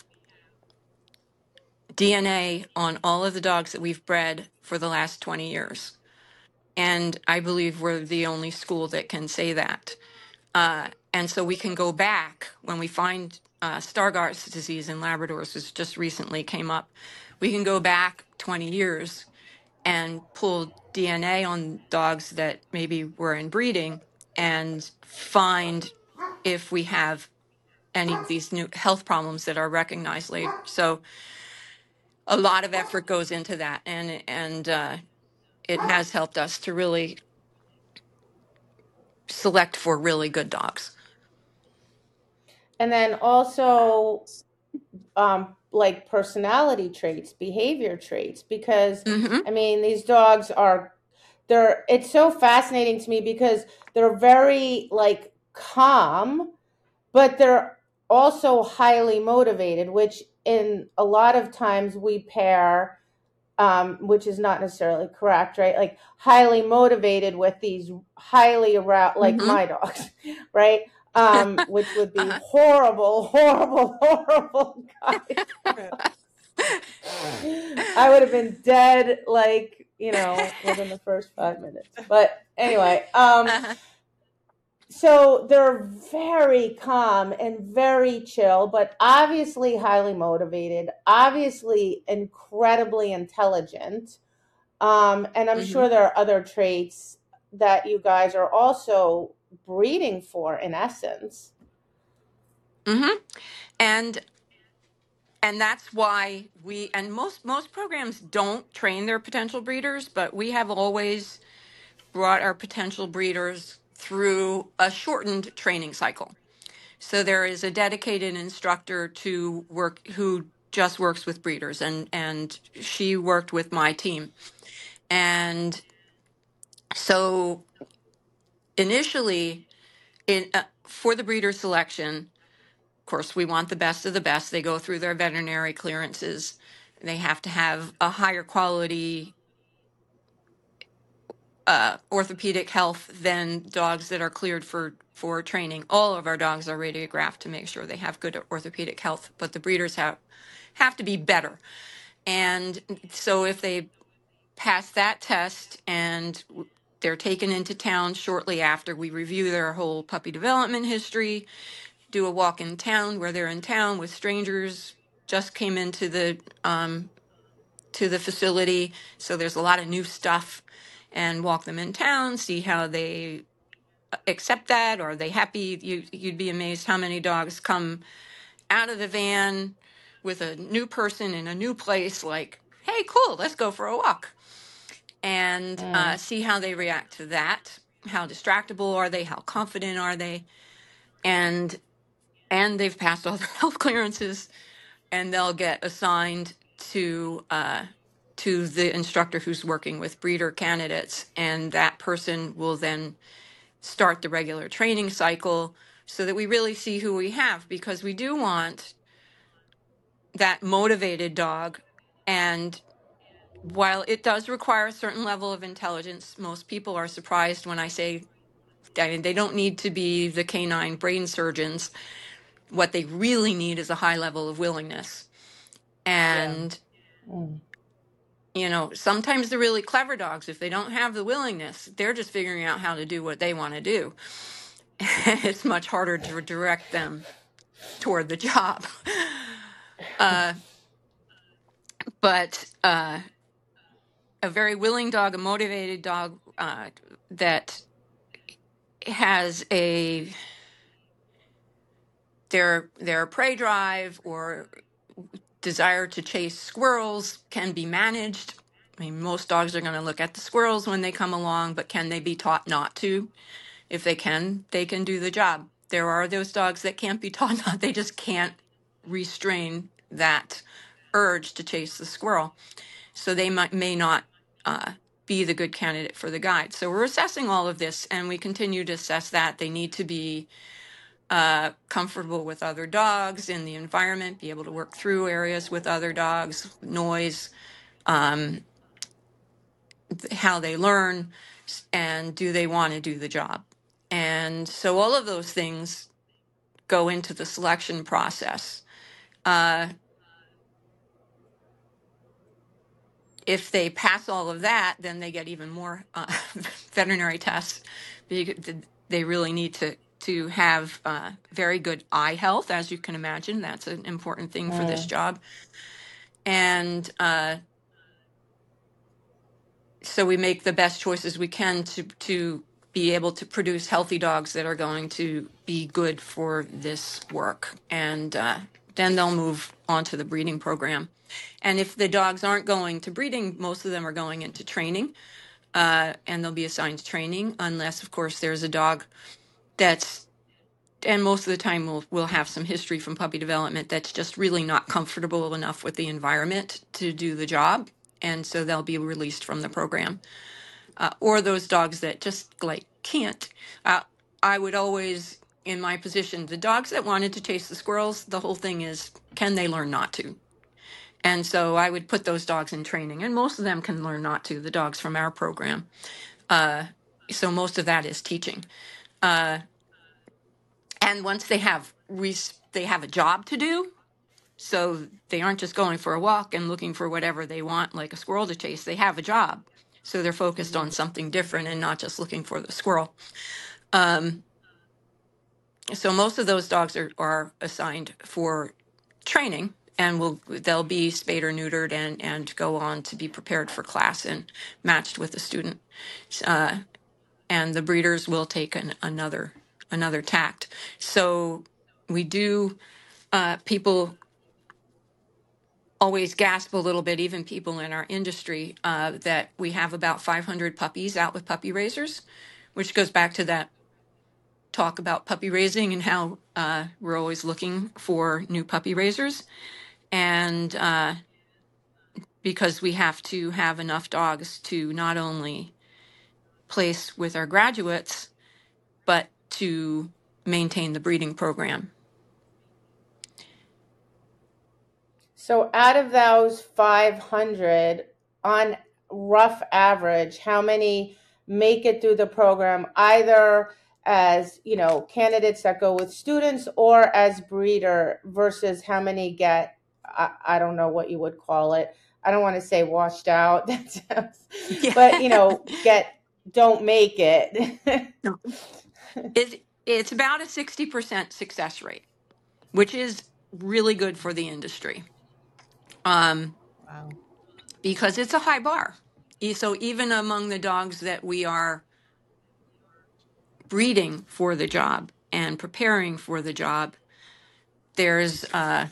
D N A on all of the dogs that we've bred for the last twenty years. And I believe we're the only school that can say that. Uh, and so we can go back when we find uh, Stargardt's disease in Labradors, which just recently came up. We can go back twenty years and pull D N A on dogs that maybe were in breeding and find if we have any of these new health problems that are recognized later. So a lot of effort goes into that, and and uh, it has helped us to really select for really good dogs. And then also um, like personality traits, behavior traits, because Mm-hmm. I mean, these dogs are, they're, it's so fascinating to me because they're very like calm, but they're also highly motivated, which in a lot of times we pair, um, which is not necessarily correct, right? Like highly motivated with these highly aroused, like Mm-hmm. my dogs, right? Um, which would be horrible, horrible, horrible guys. I would have been dead, like, you know, within the first five minutes. But anyway, um, Uh-huh. so they're very calm and very chill, but obviously highly motivated, obviously incredibly intelligent. Um, and I'm Mm-hmm. sure there are other traits that you guys are also breeding for in essence. Mm-hmm. And and that's why we, and most most programs don't train their potential breeders, but we have always brought our potential breeders through a shortened training cycle. So there is a dedicated instructor to work who just works with breeders, and and she worked with my team. And so initially, in uh, for the breeder selection, of course, we want the best of the best. They go through their veterinary clearances. They have to have a higher quality uh, orthopedic health than dogs that are cleared for, for training. All of our dogs are radiographed to make sure they have good orthopedic health, but the breeders have have to be better. And so if they pass that test and they're taken into town shortly after, we review their whole puppy development history, do a walk in town where they're in town with strangers, just came into the um, to the facility, so there's a lot of new stuff, and walk them in town, see how they accept that. Are they happy? You, you'd be amazed how many dogs come out of the van with a new person in a new place, like, hey, cool, let's go for a walk. And uh, Mm. see how they react to that. How distractible are they? How confident are they? And and they've passed all their health clearances, and they'll get assigned to uh, to the instructor who's working with breeder candidates, and that person will then start the regular training cycle so that we really see who we have, because we do want that motivated dog. And while it does require a certain level of intelligence, most people are surprised when I say, I mean, they don't need to be the canine brain surgeons. What they really need is a high level of willingness. And, Mm. you know, sometimes the really clever dogs, if they don't have the willingness, they're just figuring out how to do what they want to do. It's much harder to direct them toward the job. Uh, but uh, a very willing dog, a motivated dog uh, that has a their their prey drive or desire to chase squirrels can be managed. I mean, most dogs are going to look at the squirrels when they come along, but can they be taught not to? If they can, they can do the job. There are those dogs that can't be taught not. They just can't restrain that urge to chase the squirrel. So they might, may not uh, be the good candidate for the guide. So we're assessing all of this, and we continue to assess that. They need to be uh, comfortable with other dogs in the environment, be able to work through areas with other dogs, noise, um, how they learn, and do they want to do the job. And so all of those things go into the selection process. Uh, if they pass all of that, then they get even more uh, veterinary tests. They really need to to have uh, very good eye health, as you can imagine. That's an important thing for this Mm. job. And uh, so we make the best choices we can to to be able to produce healthy dogs that are going to be good for this work. And uh, then they'll move on to the breeding program. And if the dogs aren't going to breeding, most of them are going into training, uh, and they'll be assigned to training, unless, of course, there's a dog that's, and most of the time we'll, we'll have some history from puppy development that's just really not comfortable enough with the environment to do the job. And so they'll be released from the program. Uh, or those dogs that just like can't. Uh, I would always, in my position, the dogs that wanted to chase the squirrels, the whole thing is, can they learn not to? And so I would put those dogs in training, and most of them can learn not to, the dogs from our program. Uh, so most of that is teaching. Uh, and once they have res- they have a job to do, so they aren't just going for a walk and looking for whatever they want, like a squirrel to chase. They have a job. So they're focused on something different and not just looking for the squirrel. Um, so most of those dogs are, are assigned for training, and will they'll be spayed or neutered and, and go on to be prepared for class and matched with the student. Uh, and the breeders will take an, another another tact. So we do, uh, people always gasp a little bit, even people in our industry, uh, that we have about five hundred puppies out with puppy raisers, which goes back to that talk about puppy raising and how uh, we're always looking for new puppy raisers. And uh, because we have to have enough dogs to not only place with our graduates, but to maintain the breeding program. So out of those five hundred, on rough average, how many make it through the program, either as, you know, candidates that go with students or as breeder, versus how many get, I, I don't know what you would call it. I don't want to say washed out, that sounds, Yeah. but, you know, get, don't make it. No. It's, it's about a sixty percent success rate, which is really good for the industry. Um, Wow. because it's a high bar. E- So even among the dogs that we are breeding for the job and preparing for the job, there's uh,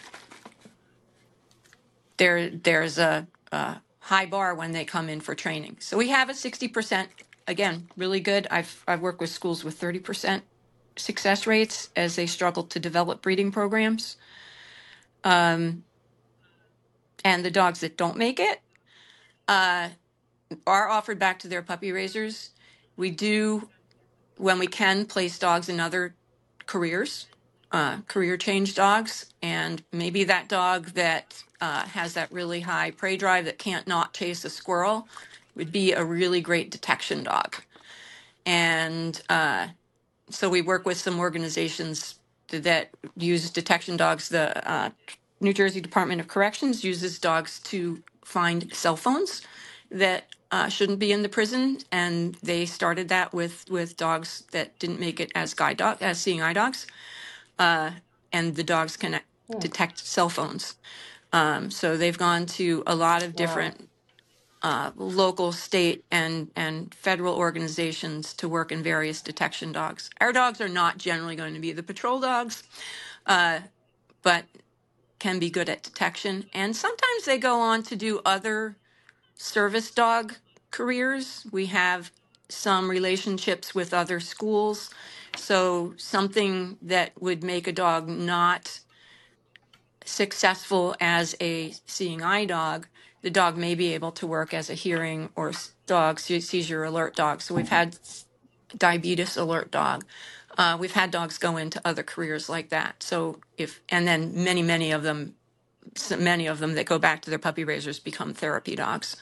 there there's a, a high bar when they come in for training. So we have a sixty percent, again, really good. I've I've worked with schools with thirty percent success rates as they struggle to develop breeding programs. Um, and the dogs that don't make it uh, are offered back to their puppy raisers. We do, when we can, place dogs in other careers, uh, career change dogs. And maybe that dog that uh, has that really high prey drive that can't not chase a squirrel would be a really great detection dog. And uh, so we work with some organizations that use detection dogs. The uh, New Jersey Department of Corrections uses dogs to find cell phones that uh, shouldn't be in the prison, and they started that with with dogs that didn't make it as guide dog as seeing eye dogs, uh, and the dogs can Hmm. detect cell phones. Um, so they've gone to a lot of Wow. different uh, local, state, and and federal organizations to work in various detection dogs. Our dogs are not generally going to be the patrol dogs, uh, but can be good at detection. And sometimes they go on to do other service dog careers. We have some relationships with other schools. So something that would make a dog not successful as a seeing eye dog, the dog may be able to work as a hearing or dog, seizure alert dog. So we've had diabetes alert dog. Uh, we've had dogs go into other careers like that. So if, and then many, many of them, many of them that go back to their puppy raisers become therapy dogs.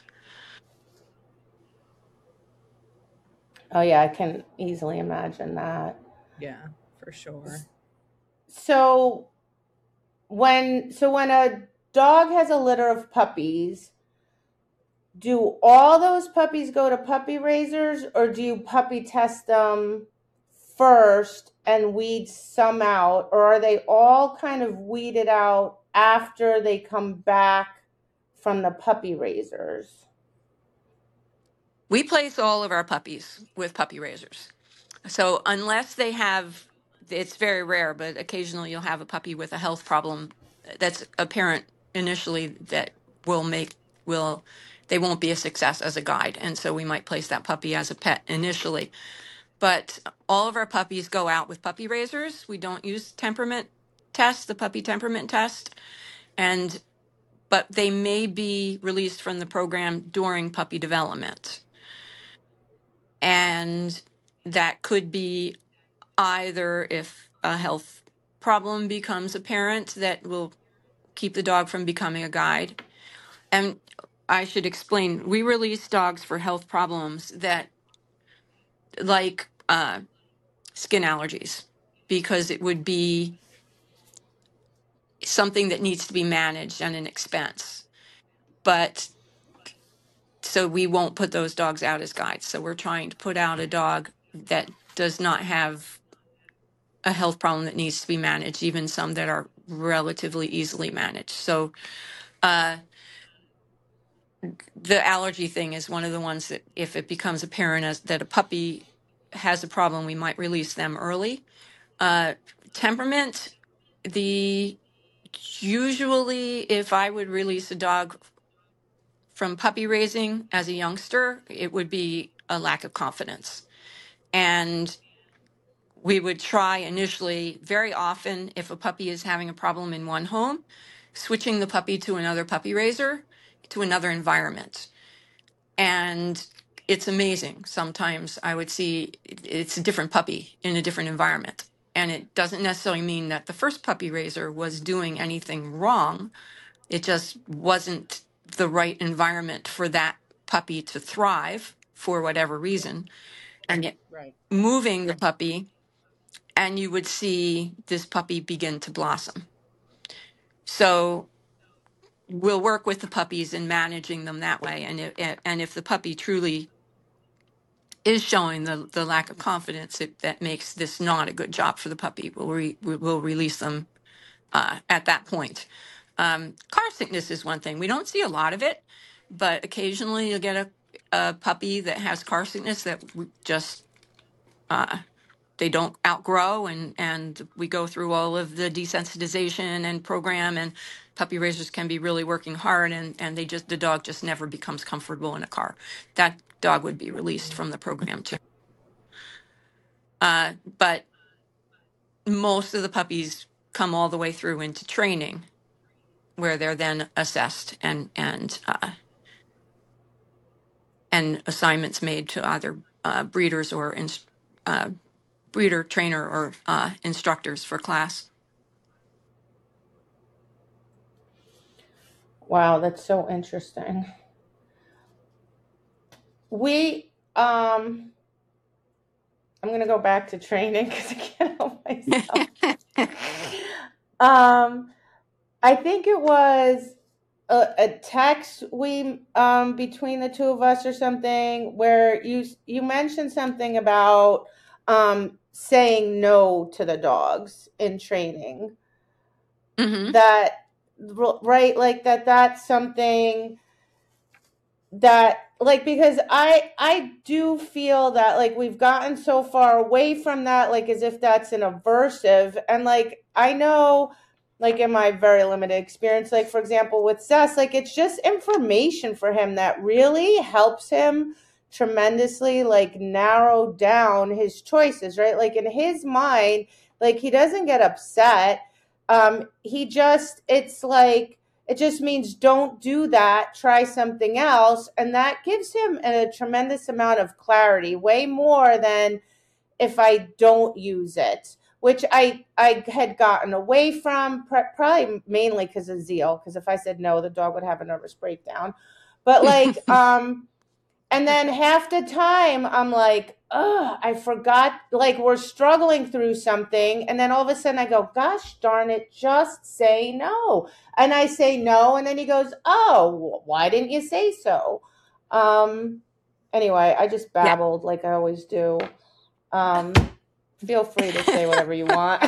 Oh yeah, I can easily imagine that. Yeah, for sure. So when so when a dog has a litter of puppies, do all those puppies go to puppy raisers, or do you puppy test them first and weed some out, or are they all kind of weeded out after they come back from the puppy raisers? We place all of our puppies with puppy raisers. So unless they have, it's very rare, but occasionally you'll have a puppy with a health problem that's apparent initially that will make, will, they won't be a success as a guide. And so we might place that puppy as a pet initially. But all of our puppies go out with puppy raisers. We don't use temperament test, the puppy temperament test. And, but they may be released from the program during puppy development. And that could be either if a health problem becomes apparent that will keep the dog from becoming a guide. And I should explain, we release dogs for health problems that, like uh, skin allergies, because it would be something that needs to be managed and an expense. But so we won't put those dogs out as guides. So we're trying to put out a dog that does not have a health problem that needs to be managed, even some that are relatively easily managed. So uh, the allergy thing is one of the ones that if it becomes apparent as that a puppy has a problem, we might release them early. Uh, temperament, the usually if I would release a dog from puppy raising as a youngster, it would be a lack of confidence. And we would try initially, very often, if a puppy is having a problem in one home, switching the puppy to another puppy raiser, to another environment. And it's amazing. Sometimes I would see it's a different puppy in a different environment. And it doesn't necessarily mean that the first puppy raiser was doing anything wrong. It just wasn't the right environment for that puppy to thrive for whatever reason. And yet Right. moving the puppy, and you would see this puppy begin to blossom. So we'll work with the puppies in managing them that way. And if, and if the puppy truly is showing the, the lack of confidence it, that makes this not a good job for the puppy, we'll, re, we'll release them uh, at that point. Um, car sickness is one thing. We don't see a lot of it, but occasionally you'll get a, a puppy that has car sickness that we just uh, they don't outgrow, and and we go through all of the desensitization and program, and puppy raisers can be really working hard, and and they just the dog just never becomes comfortable in a car. That dog would be released from the program too. Uh, but most of the puppies come all the way through into training, where they're then assessed and and uh, and assignments made to either uh, breeders or in, uh, breeder, trainer, or uh, instructors for class. Wow, that's so interesting. We, um, I'm going to go back to training because I can't help myself. um, I think it was a, a text we um, between the two of us or something where you you mentioned something about um, saying no to the dogs in training. Mm-hmm. That right, like that. That's something that like because I I do feel that like we've gotten so far away from that, like as if that's an aversive, and like I know. Like in my very limited experience, like for example with Zest, like it's just information for him that really helps him tremendously, like narrow down his choices, right? Like in his mind, like he doesn't get upset um, he just, it's like, it just means don't do that, try something else. And that gives him a tremendous amount of clarity, way more than if I don't use it, which I I had gotten away from, probably mainly because of Zeal. Because if I said no, the dog would have a nervous breakdown. But like, um, and then half the time I'm like, oh, I forgot. Like we're struggling through something, and then all of a sudden I go, gosh darn it, just say no. And I say no, and then he goes, oh, why didn't you say so? Um, anyway, I just Yeah. babbled like I always do. Um, feel free to say whatever you want.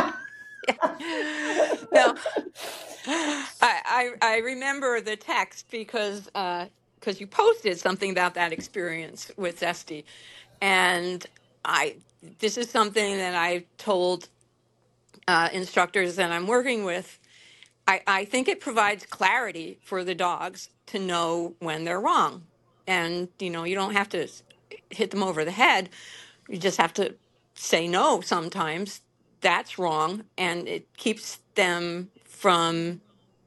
No, I, I I remember the text because uh because you posted something about that experience with Zesty, and I this is something that I told uh, instructors that I'm working with. I, I think it provides clarity for the dogs to know when they're wrong, and you know you don't have to s- hit them over the head. You just have to say no sometimes. That's wrong, and it keeps them from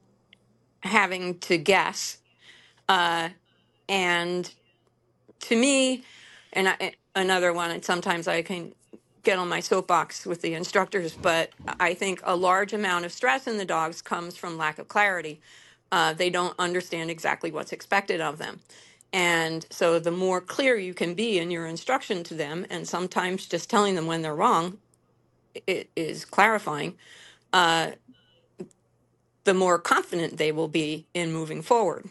having to guess. Uh, and to me, and I, another one, and sometimes I can get on my soapbox with the instructors, but I think a large amount of stress in the dogs comes from lack of clarity. Uh, they don't understand exactly what's expected of them. And so the more clear you can be in your instruction to them, and sometimes just telling them when they're wrong, it is clarifying, uh, the more confident they will be in moving forward.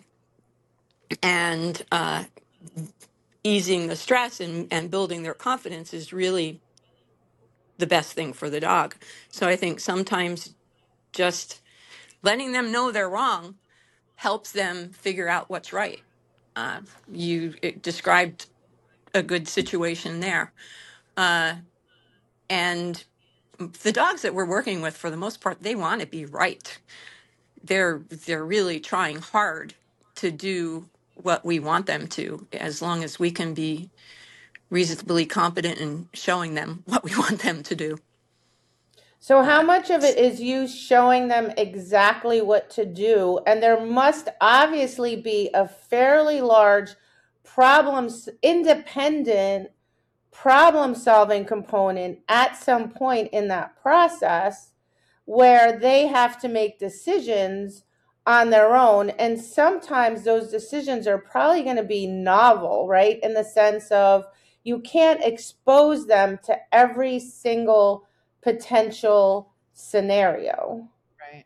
And uh, easing the stress and, and building their confidence is really the best thing for the dog. So I think sometimes just letting them know they're wrong helps them figure out what's right. Uh, you it described a good situation there. Uh, and the dogs that we're working with, for the most part, they want to be right. They're they're really trying hard to do what we want them to, as long as we can be reasonably competent in showing them what we want them to do. So, how Uh, much of it is you showing them exactly what to do? And there must obviously be a fairly large problems, independent problem solving component at some point in that process where they have to make decisions on their own. And sometimes those decisions are probably going to be novel, right? In the sense of you can't expose them to every single potential scenario. Right.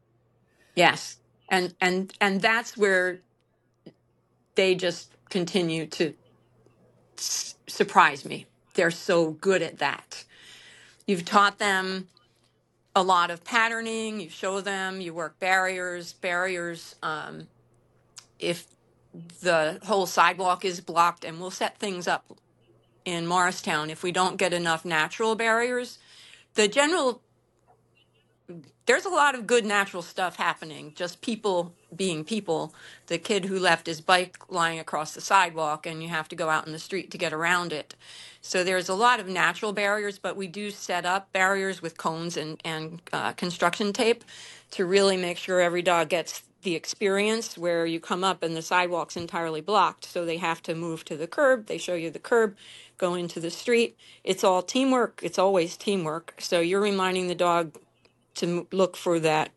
yes, and and and that's where they just continue to s- surprise me. They're so good at that. You've taught them a lot of patterning. You show them. You work barriers. Barriers. Um, if the whole sidewalk is blocked, and we'll set things up in Morristown if we don't get enough natural barriers. The general there's a lot of good natural stuff happening, just people being people. The kid who left his bike lying across the sidewalk and you have to go out in the street to get around it. So there's a lot of natural barriers, but we do set up barriers with cones and, and uh, construction tape to really make sure every dog gets the experience where you come up and the sidewalk's entirely blocked. So they have to move to the curb. They show you the curb, go into the street. It's all teamwork. It's always teamwork. So you're reminding the dog to m- look for that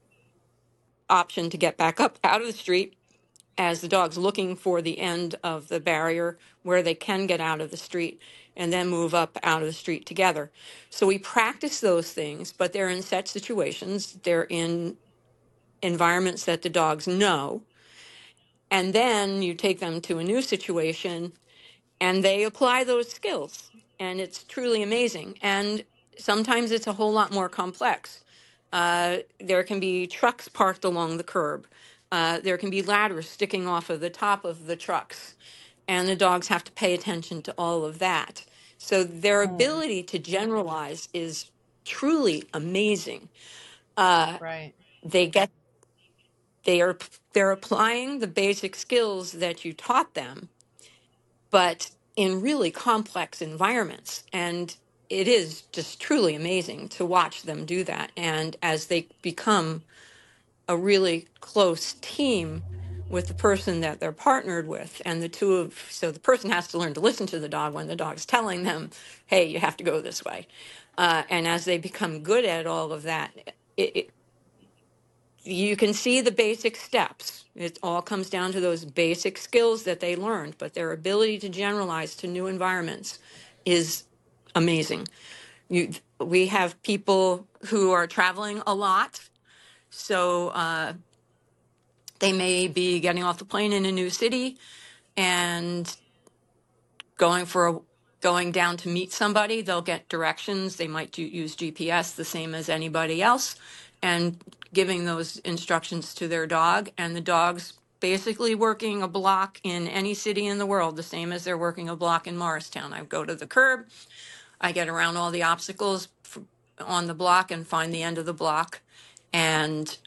option to get back up out of the street as the dog's looking for the end of the barrier where they can get out of the street and then move up out of the street together. So we practice those things, but they're in set situations. They're in environments that the dogs know. And then you take them to a new situation and they apply those skills. And it's truly amazing. And sometimes it's a whole lot more complex. Uh, there can be trucks parked along the curb. Uh, there can be ladders sticking off of the top of the trucks. And the dogs have to pay attention to all of that. So their Hmm. ability to generalize is truly amazing. Uh, Right. they get they are they're applying the basic skills that you taught them, but in really complex environments. And it is just truly amazing to watch them do that. And as they become a really close team with the person that they're partnered with, and the two of, so the person has to learn to listen to the dog when the dog's telling them, hey, you have to go this way. Uh, and as they become good at all of that, it, it, you can see the basic steps. It all comes down to those basic skills that they learned, but their ability to generalize to new environments is amazing. You, we have people who are traveling a lot, so uh, they may be getting off the plane in a new city and going for a going down to meet somebody. They'll get directions. They might do, use G P S the same as anybody else, and giving those instructions to their dog. And the dog's basically working a block in any city in the world, the same as they're working a block in Morristown. I go to the curb, I get around all the obstacles f- on the block and find the end of the block, and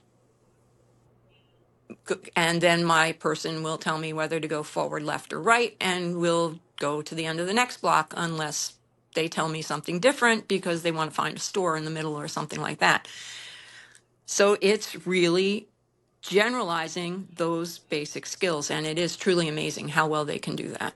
and then my person will tell me whether to go forward, left, or right, and we'll go to the end of the next block unless they tell me something different because they want to find a store in the middle or something like that. So it's really generalizing those basic skills, and it is truly amazing how well they can do that.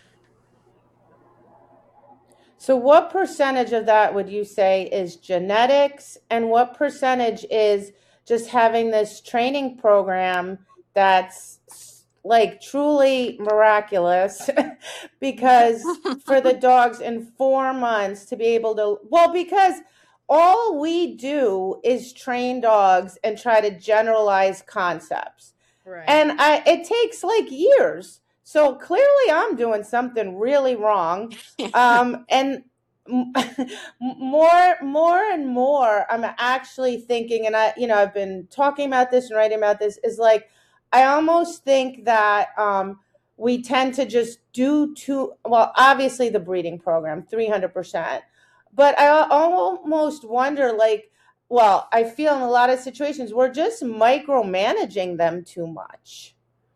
So what percentage of that would you say is genetics, and what percentage is just having this training program that's like truly miraculous because for the dogs in four months to be able to, well, because all we do is train dogs and try to generalize concepts. Right. And I, it takes like years. So clearly I'm doing something really wrong. Um, and m- more, more and more, I'm actually thinking, and I, you know, I've been talking about this and writing about this, is like, I almost think that um, we tend to just do too, well, obviously the breeding program, three hundred percent. But I al- almost wonder, like, well, I feel in a lot of situations we're just micromanaging them too much.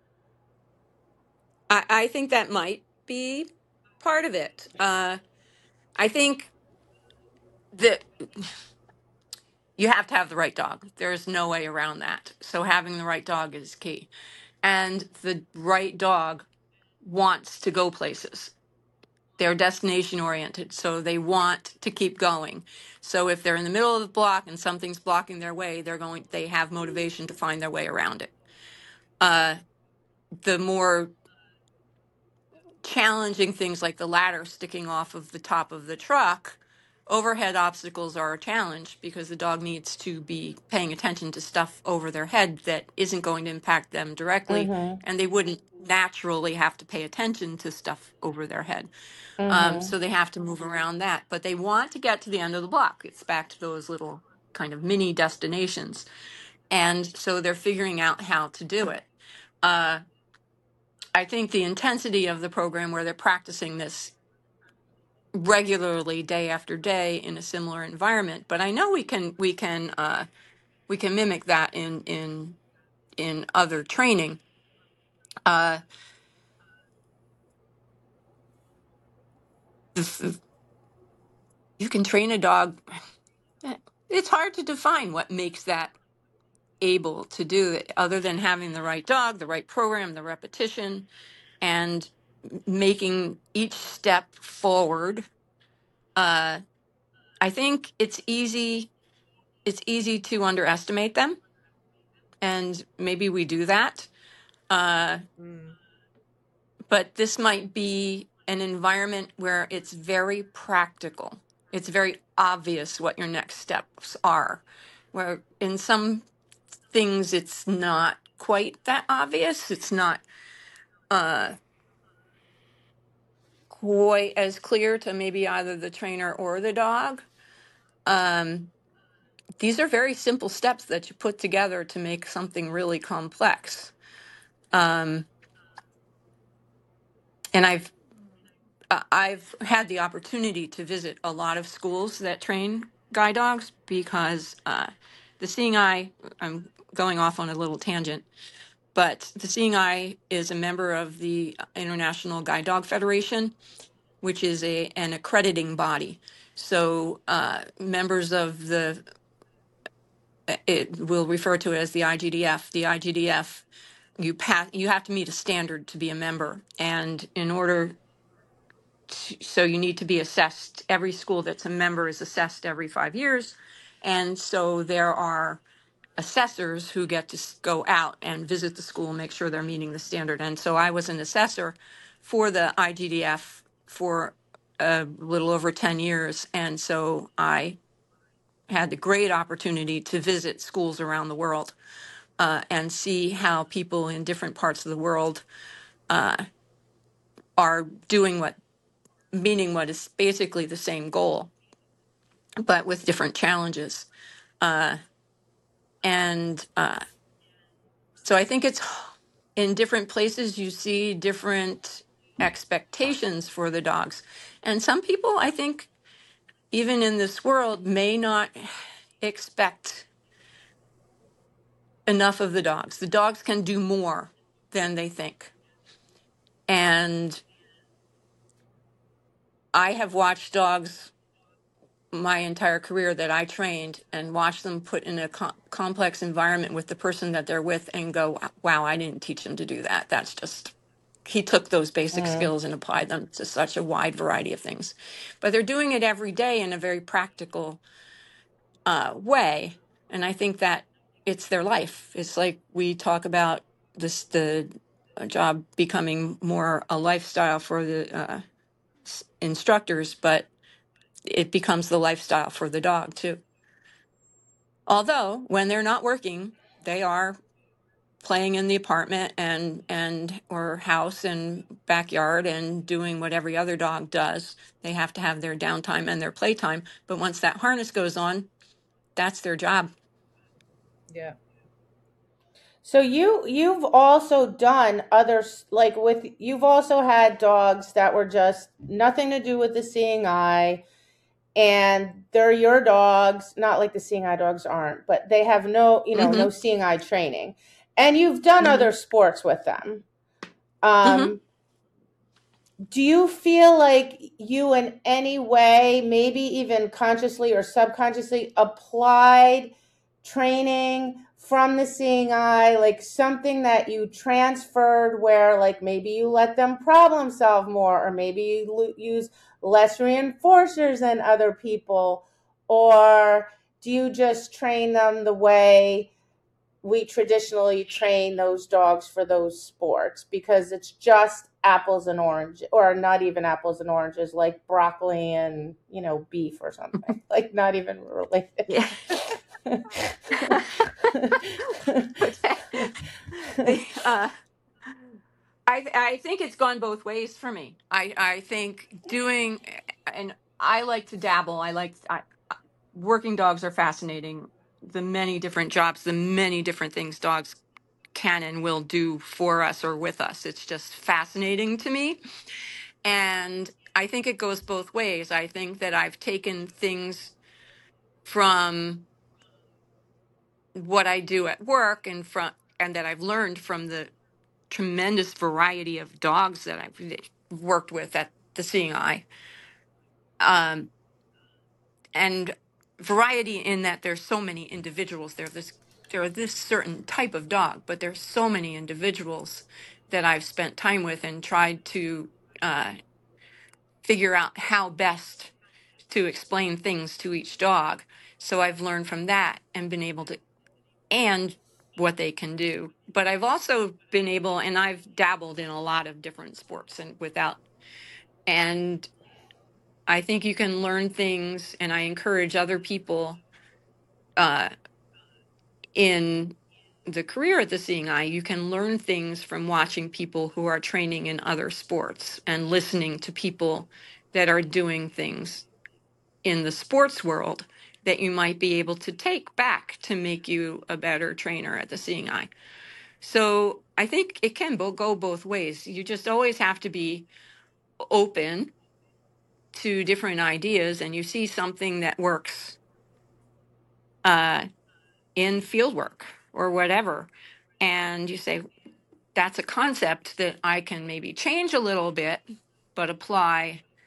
I, I think that might be part of it. Uh, I think that you have to have the right dog. There's no way around that. So having the right dog is key. And the right dog wants to go places. They're destination oriented, so they want to keep going. So if they're in the middle of the block and something's blocking their way, they're going they have motivation to find their way around it. Uh, the more challenging things like the ladder sticking off of the top of the truck, overhead obstacles are a challenge because the dog needs to be paying attention to stuff over their head that isn't going to impact them directly, Mm-hmm. and they wouldn't naturally have to pay attention to stuff over their head. Um, Mm-hmm. so they have to move around that, but they want to get to the end of the block. It's back to those little kind of mini destinations. And so they're figuring out how to do it. Uh, I think the intensity of the program where they're practicing this regularly day after day in a similar environment, but I know we can we can uh, we can mimic that in in in other training. Uh, the- you can train a dog. It's hard to define what makes that able to do it other than having the right dog, the right program, the repetition, and making each step forward. Uh, I think it's easy. It's easy to underestimate them, and maybe we do that. Uh, Mm. but this might be an environment where it's very practical. It's very obvious what your next steps are. Where in some things it's not quite that obvious. It's not uh, quite as clear to maybe either the trainer or the dog. Um, these are very simple steps that you put together to make something really complex. Um, and I've uh, I've had the opportunity to visit a lot of schools that train guide dogs because uh, the Seeing Eye. I'm going off on a little tangent. But the Seeing Eye is a member of the International Guide Dog Federation, which is a an accrediting body. So uh, members of the, it will refer to it as the I G D F. The I G D F, you pass, you have to meet a standard to be a member, and in order to, so you need to be assessed. Every school that's a member is assessed every five years, and so there are assessors who get to s- go out and visit the school, make sure they're meeting the standard. And so I was an assessor for the I G D F for a little over ten years, and so I had the great opportunity to visit schools around the world uh, and see how people in different parts of the world are doing what, meaning what is basically the same goal, but with different challenges. Uh, and uh, so I think it's in different places you see different expectations for the dogs. And some people, I think, even in this world, may not expect enough of the dogs. The dogs can do more than they think. And I have watched dogs my entire career that I trained and watched them put in a com- complex environment with the person that they're with and go, wow, I didn't teach them to do that. That's just, he took those basic Mm. skills and applied them to such a wide variety of things. But they're doing it every day in a very practical uh, way. And I think that it's their life. It's like we talk about this, the uh, job becoming more a lifestyle for the uh, s- instructors, but it becomes the lifestyle for the dog too. Although when they're not working, they are playing in the apartment and and or house and backyard and doing what every other dog does. They have to have their downtime and their playtime. But once that harness goes on, that's their job. Yeah. So you you've also done others like with you've also had dogs that were just nothing to do with the seeing eye, and they're your dogs, not like the seeing eye dogs aren't, but they have no, you know, Mm-hmm. no seeing eye training. And you've done Mm-hmm. other sports with them. Mm-hmm. Um, do you feel like you in any way, maybe even consciously or subconsciously, applied training from the seeing eye, like something that you transferred where like maybe you let them problem solve more, or maybe you lo- use less reinforcers than other people, or do you just train them the way we traditionally train those dogs for those sports, because it's just apples and oranges, or not even apples and oranges, like broccoli and, you know, beef or something, like not even related. Yeah. Okay. The, uh, I I think it's gone both ways for me. I I think doing, and I like to dabble. I like I, working dogs are fascinating. The many different jobs, the many different things dogs can and will do for us or with us. It's just fascinating to me. And I think it goes both ways. I think that I've taken things from what I do at work and from and that I've learned from the tremendous variety of dogs that I've worked with at the Seeing Eye. Um, and variety in that there's so many individuals. There's this there are this certain type of dog, but there's so many individuals that I've spent time with and tried to uh, figure out how best to explain things to each dog. So I've learned from that and been able to, and what they can do. But I've also been able, and I've dabbled in a lot of different sports and without, and I think you can learn things, and I encourage other people uh, in the career at the Seeing Eye, you can learn things from watching people who are training in other sports and listening to people that are doing things in the sports world that you might be able to take back to make you a better trainer at the Seeing Eye. So I think it can bo- go both ways. You just always have to be open to different ideas, and you see something that works uh, in field work or whatever, and you say, that's a concept that I can maybe change a little bit, but apply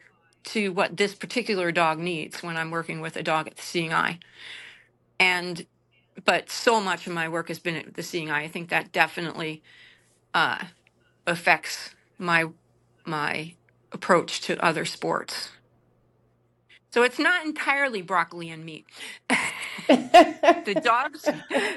to what this particular dog needs when I'm working with a dog at the Seeing Eye. And, but so much of my work has been at the Seeing Eye. I think that definitely uh, affects my, my approach to other sports. So it's not entirely broccoli and meat. The dogs.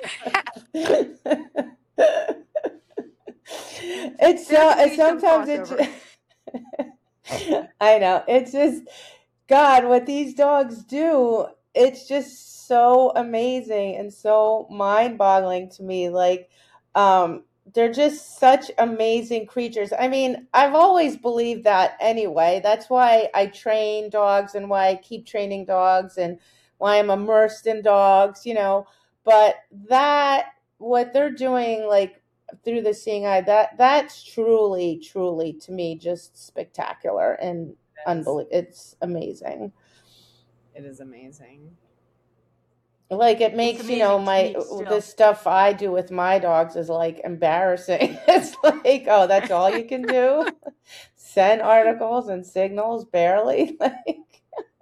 It's so, There can be some sometimes it, crossover. ju- I know, it's just, God, what these dogs do, it's just so amazing and so mind-boggling to me. Like, um, they're just such amazing creatures. I mean, I've always believed that anyway. That's why I train dogs and why I keep training dogs and why I'm immersed in dogs, you know. But that, what they're doing, like, through the Seeing Eye, that that's truly, truly to me just spectacular and unbelievable. It's amazing. It is amazing. Like it makes, It's you know, amazing to my me still. the stuff I do with my dogs is like embarrassing. It's like, oh, that's all you can do? Send articles and signals barely. Like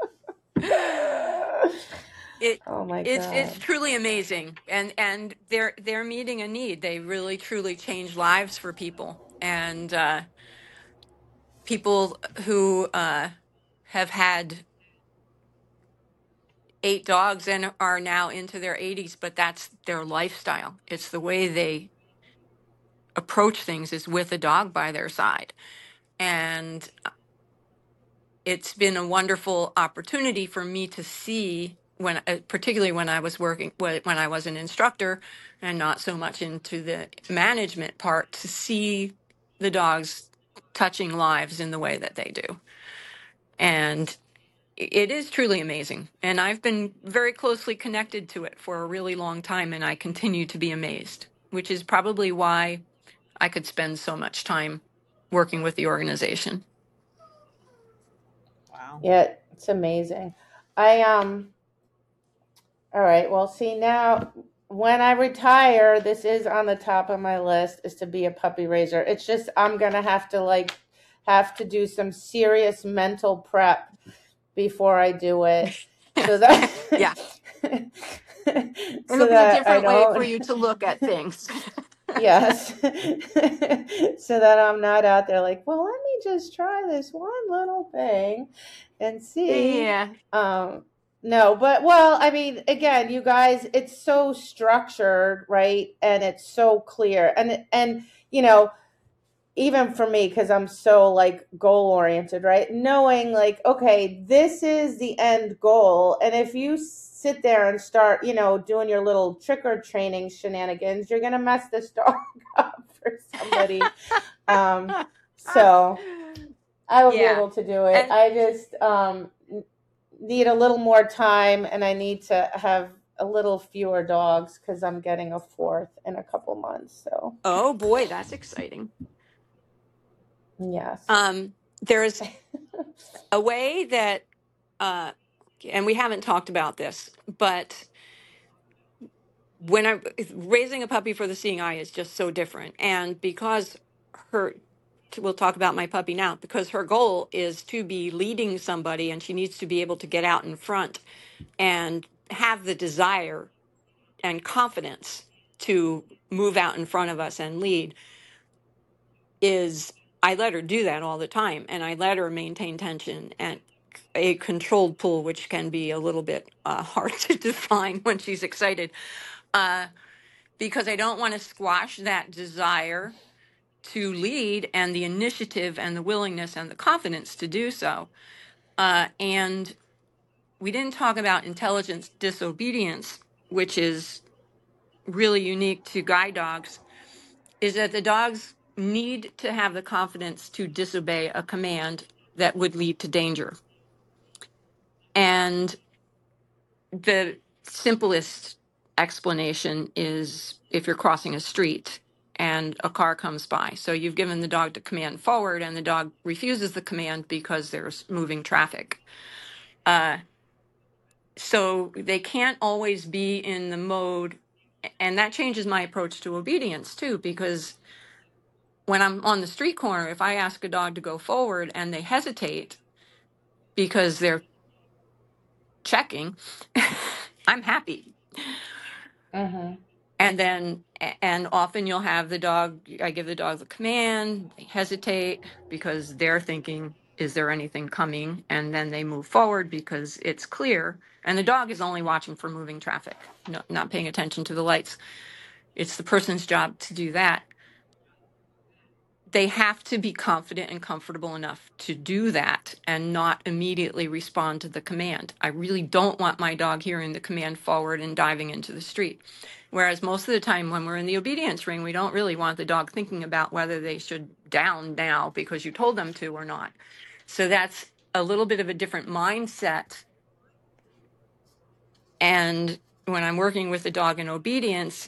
It oh my it's it's God. truly amazing, and and they're they're meeting a need. They really truly change lives for people, and uh, people who uh, have had eight dogs and are now into their eighties, but that's their lifestyle. It's the way they approach things is with a dog by their side, and it's been a wonderful opportunity for me to see when, uh, particularly when I was working, when when I was an instructor and not so much into the management part, to see the dogs touching lives in the way that they do. And it is truly amazing. And I've been very closely connected to it for a really long time, and I continue to be amazed, which is probably why I could spend so much time working with the organization. Wow. Yeah, it's amazing. I um all right, well see now when I retire, this is on the top of my list is to be a puppy raiser. It's just I'm gonna have to like have to do some serious mental prep before I do it. So that Yeah. so It'll be a that I different way for don't you to look at things. yes. So that I'm not out there like, well, let me just try this one little thing and see. Yeah. Um, no, but well, I mean, again, you guys, it's so structured, right? And it's so clear. And and you know, even for me, because I'm so like goal oriented, right? Knowing like, okay, this is the end goal. And if you sit there and start, you know, doing your little tricker training shenanigans, you're gonna mess this dog up for somebody. Um, so I will be Yeah. able to do it. And I just um need a little more time and I need to have a little fewer dogs because I'm getting a fourth in a couple months. So oh boy, that's exciting. yes. Um, there's a way that, uh, and we haven't talked about this, but when I raising a puppy for the Seeing Eye is just so different, and because her, we'll talk about my puppy now, because her goal is to be leading somebody, and she needs to be able to get out in front and have the desire and confidence to move out in front of us and lead. Is I let her do that all the time, and I let her maintain tension and a controlled pull, which can be a little bit uh, hard to define when she's excited, uh, because I don't want to squash that desire to lead and the initiative and the willingness and the confidence to do so. Uh, and we didn't talk about intelligence disobedience, which is really unique to guide dogs, is that the dogs need to have the confidence to disobey a command that would lead to danger. And the simplest explanation is if you're crossing a street and a car comes by. So you've given the dog the command forward and the dog refuses the command because there's moving traffic. Uh, so they can't always be in the mode, and that changes my approach to obedience too, because when I'm on the street corner, if I ask a dog to go forward and they hesitate, because they're checking, I'm happy. Mm-hmm. And then, and often you'll have the dog, I give the dog the command, they hesitate because they're thinking, is there anything coming? And then they move forward because it's clear. And the dog is only watching for moving traffic, no, not paying attention to the lights. It's the person's job to do that. They have to be confident and comfortable enough to do that and not immediately respond to the command. I really don't want my dog hearing the command forward and diving into the street. Whereas most of the time when we're in the obedience ring, we don't really want the dog thinking about whether they should down now because you told them to or not. So that's a little bit of a different mindset. And when I'm working with the dog in obedience,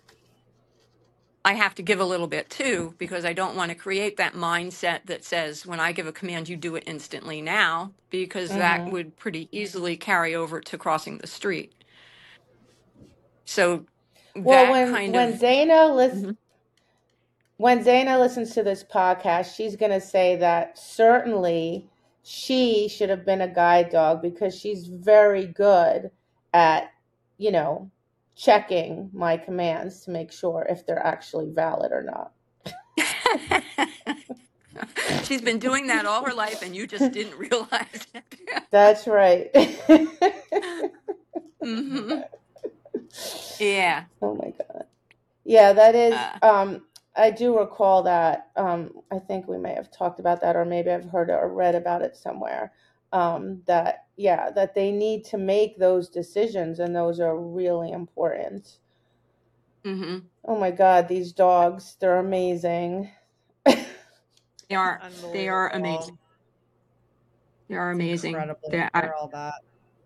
I have to give a little bit too, because I don't want to create that mindset that says when I give a command, you do it instantly now, because that Mm-hmm. would pretty easily carry over to crossing the street. So Well, that when kind when of, Zaina lis- Mhm. when Zaina listens to this podcast, she's gonna say that certainly she should have been a guide dog because she's very good at, you know, checking my commands to make sure if they're actually valid or not. She's been doing that all her life and you just didn't realize it. That's right. hmm Yeah. Oh my God. Yeah, that is, Uh, um, I do recall that. Um, I think we may have talked about that, or maybe I've heard or read about it somewhere. Um, that, yeah, that they need to make those decisions, and those are really important. hmm Oh my God, these dogs, they're amazing. They are, they are amazing. Unbelievable. They are It's amazing. incredible They're, to I, hear all that.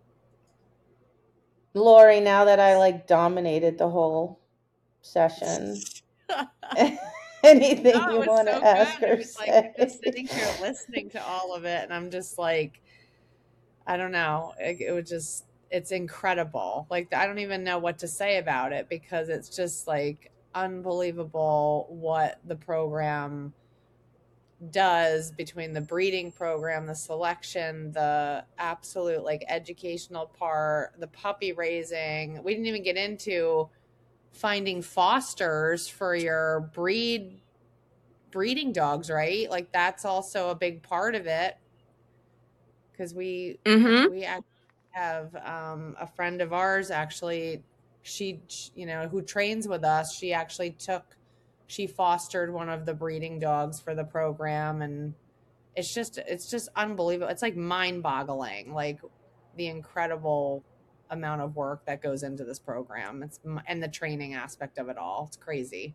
Lori, now that I like dominated the whole session, anything No, you it's want so to ask good. I or mean, like, I'm just say? sitting here listening to all of it, and I'm just like, I don't know. It, it would just, it's incredible. Like, I don't even know what to say about it because it's just like unbelievable what the program does between the breeding program, the selection, the absolute like educational part, the puppy raising. We didn't even get into finding fosters for your breed breeding dogs, right? Like that's also a big part of it because we hmm we actually have um, a friend of ours actually she you know who trains with us. She actually took she fostered one of the breeding dogs for the program, and it's just it's just unbelievable. It's like mind-boggling, like the incredible amount of work that goes into this program. It's and the training aspect of it all. It's crazy.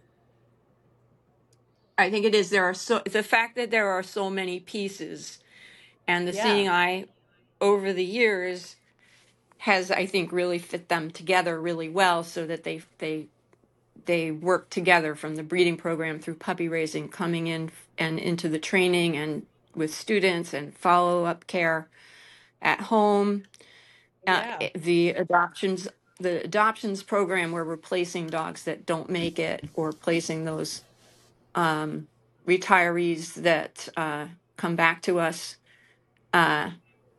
I think it is. There are so the fact that there are so many pieces, and the Yeah. Seeing Eye over the years has, I think, really fit them together really well, so that they they they work together from the breeding program through puppy raising, coming in and into the training and with students and follow up care at home. Uh, Yeah. the adoptions the adoptions program, we're replacing dogs that don't make it or placing those um, retirees that uh, come back to us. Uh,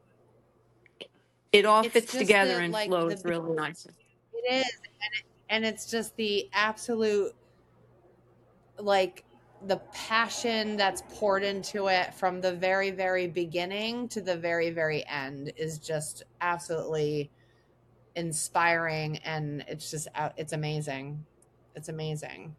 it all It's fits just together the and like flows the really nicely. it is and, it, and it's just the absolute like the passion that's poured into it from the very very beginning to the very very end is just absolutely inspiring, and it's just it's amazing. It's amazing.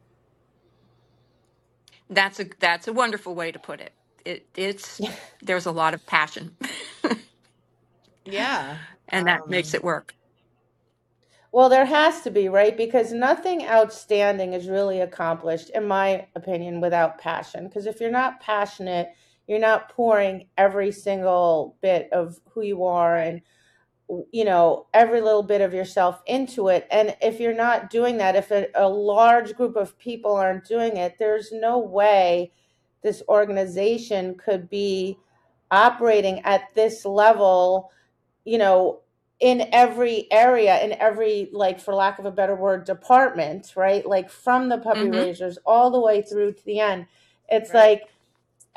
That's a that's a wonderful way to put it. It it's there's a lot of passion, Yeah. and that makes Um, it work. Well, there has to be, right? Because nothing outstanding is really accomplished, in my opinion, without passion. Because if you're not passionate, you're not pouring every single bit of who you are and, you know, every little bit of yourself into it. And if you're not doing that, if a, a large group of people aren't doing it, there's no way this organization could be operating at this level, you know, in every area, in every, like, for lack of a better word, department, right? Like from the puppy hmm raisers all the way through to the end. It's right. like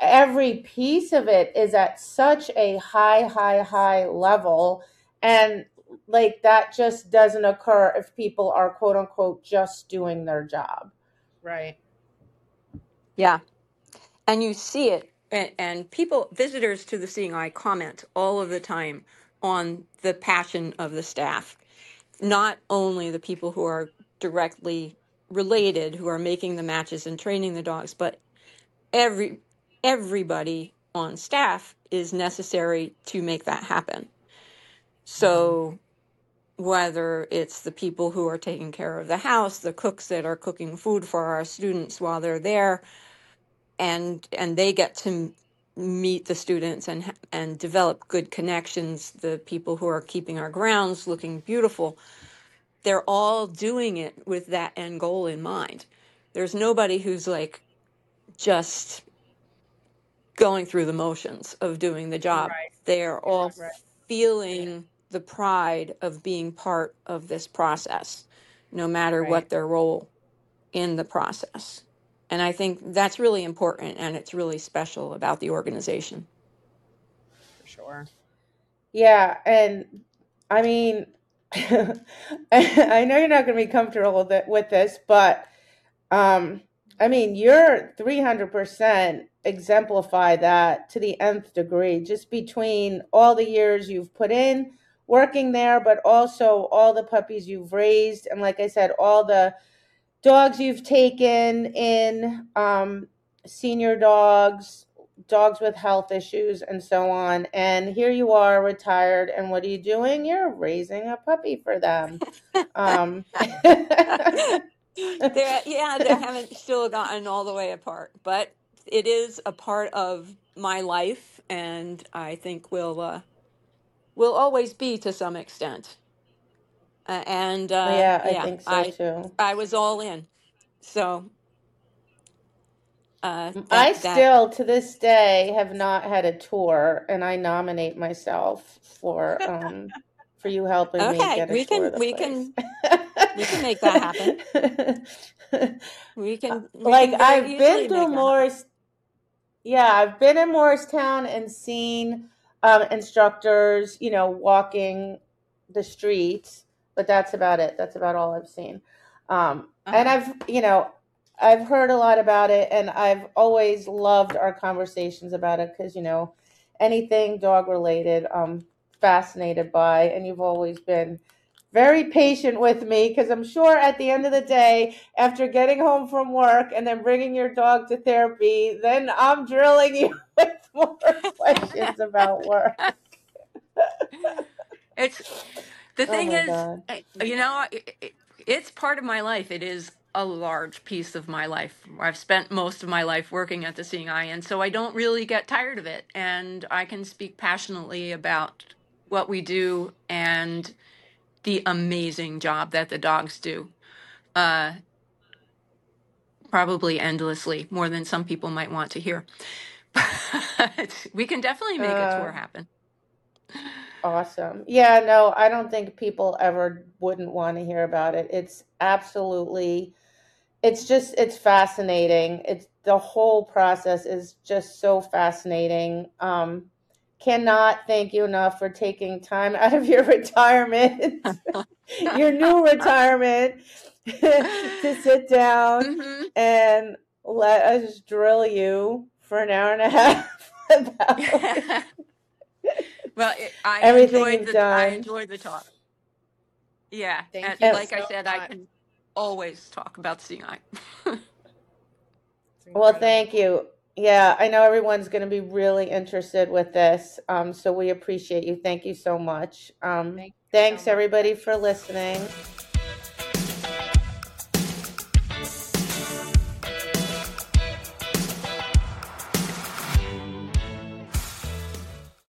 every piece of it is at such a high, high, high level. And like that just doesn't occur if people are quote unquote just doing their job. Right. Yeah. And you see it, and, and people, visitors to the Seeing Eye comment all of the time on the passion of the staff. Not only the people who are directly related, who are making the matches and training the dogs, but every everybody on staff is necessary to make that happen. So whether it's the people who are taking care of the house, the cooks that are cooking food for our students while they're there, and and they get to meet the students and and develop good connections, the people who are keeping our grounds looking beautiful, they're all doing it with that end goal in mind. There's nobody who's like just going through the motions of doing the job. Right. They're all Right. feeling the pride of being part of this process, no matter Right. what their role in the process. And I think that's really important, and it's really special about the organization. For sure. Yeah, and I mean, I know you're not going to be comfortable with it, with this, but um, I mean, you're three hundred percent exemplify that to the nth degree, just between all the years you've put in working there, but also all the puppies you've raised. And like I said, all the dogs you've taken in, um, senior dogs, dogs with health issues, and so on. And here you are retired, and what are you doing? You're raising a puppy for them. Um, They're, yeah, they haven't still gotten all the way apart, but it is a part of my life, and I think will uh, will always be to some extent. Uh, and uh, yeah, I yeah, think so I too. I was all in. So uh, I that that still, to this day, have not had a tour, and I nominate myself for um for you helping me okay. get a We tour can of the we place. can we can make that happen. We can we Like can very I've easily been make through that happen. Morris, yeah, I've been in Morristown and seen um, instructors, you know, walking the streets, but that's about it. That's about all I've seen. Um, and Uh-huh. I've, you know, I've heard a lot about it, and I've always loved our conversations about it because, you know, anything dog related, I'm fascinated by, and you've always been very patient with me because I'm sure at the end of the day, after getting home from work and then bringing your dog to therapy, then I'm drilling you with more questions about work. It's the Oh thing my is, God. uh, you know, it, it, it's part of my life. It is a large piece of my life. I've spent most of my life working at the Seeing Eye, and so I don't really get tired of it. And I can speak passionately about what we do and the amazing job that the dogs do. Uh, probably endlessly, more than some people might want to hear. But we can definitely make a Uh, tour happen. awesome. Yeah, no, I don't think people ever wouldn't want to hear about it. It's absolutely, it's just, it's fascinating. It's the whole process is just so fascinating. Um, cannot thank you enough for taking time out of your retirement, your new retirement, to sit down Mhm. and let us drill you for an hour and a half about Well, it, I everything enjoyed you've the I done. enjoyed the talk. Yeah, Thank and you And, like I so said, I much. can always talk about Seeing Eye. It's well, incredible. thank you. Yeah, I know everyone's going to be really interested with this. Um, so we appreciate you. Thank you so much. Um, Thank you so thanks, much. everybody, for listening.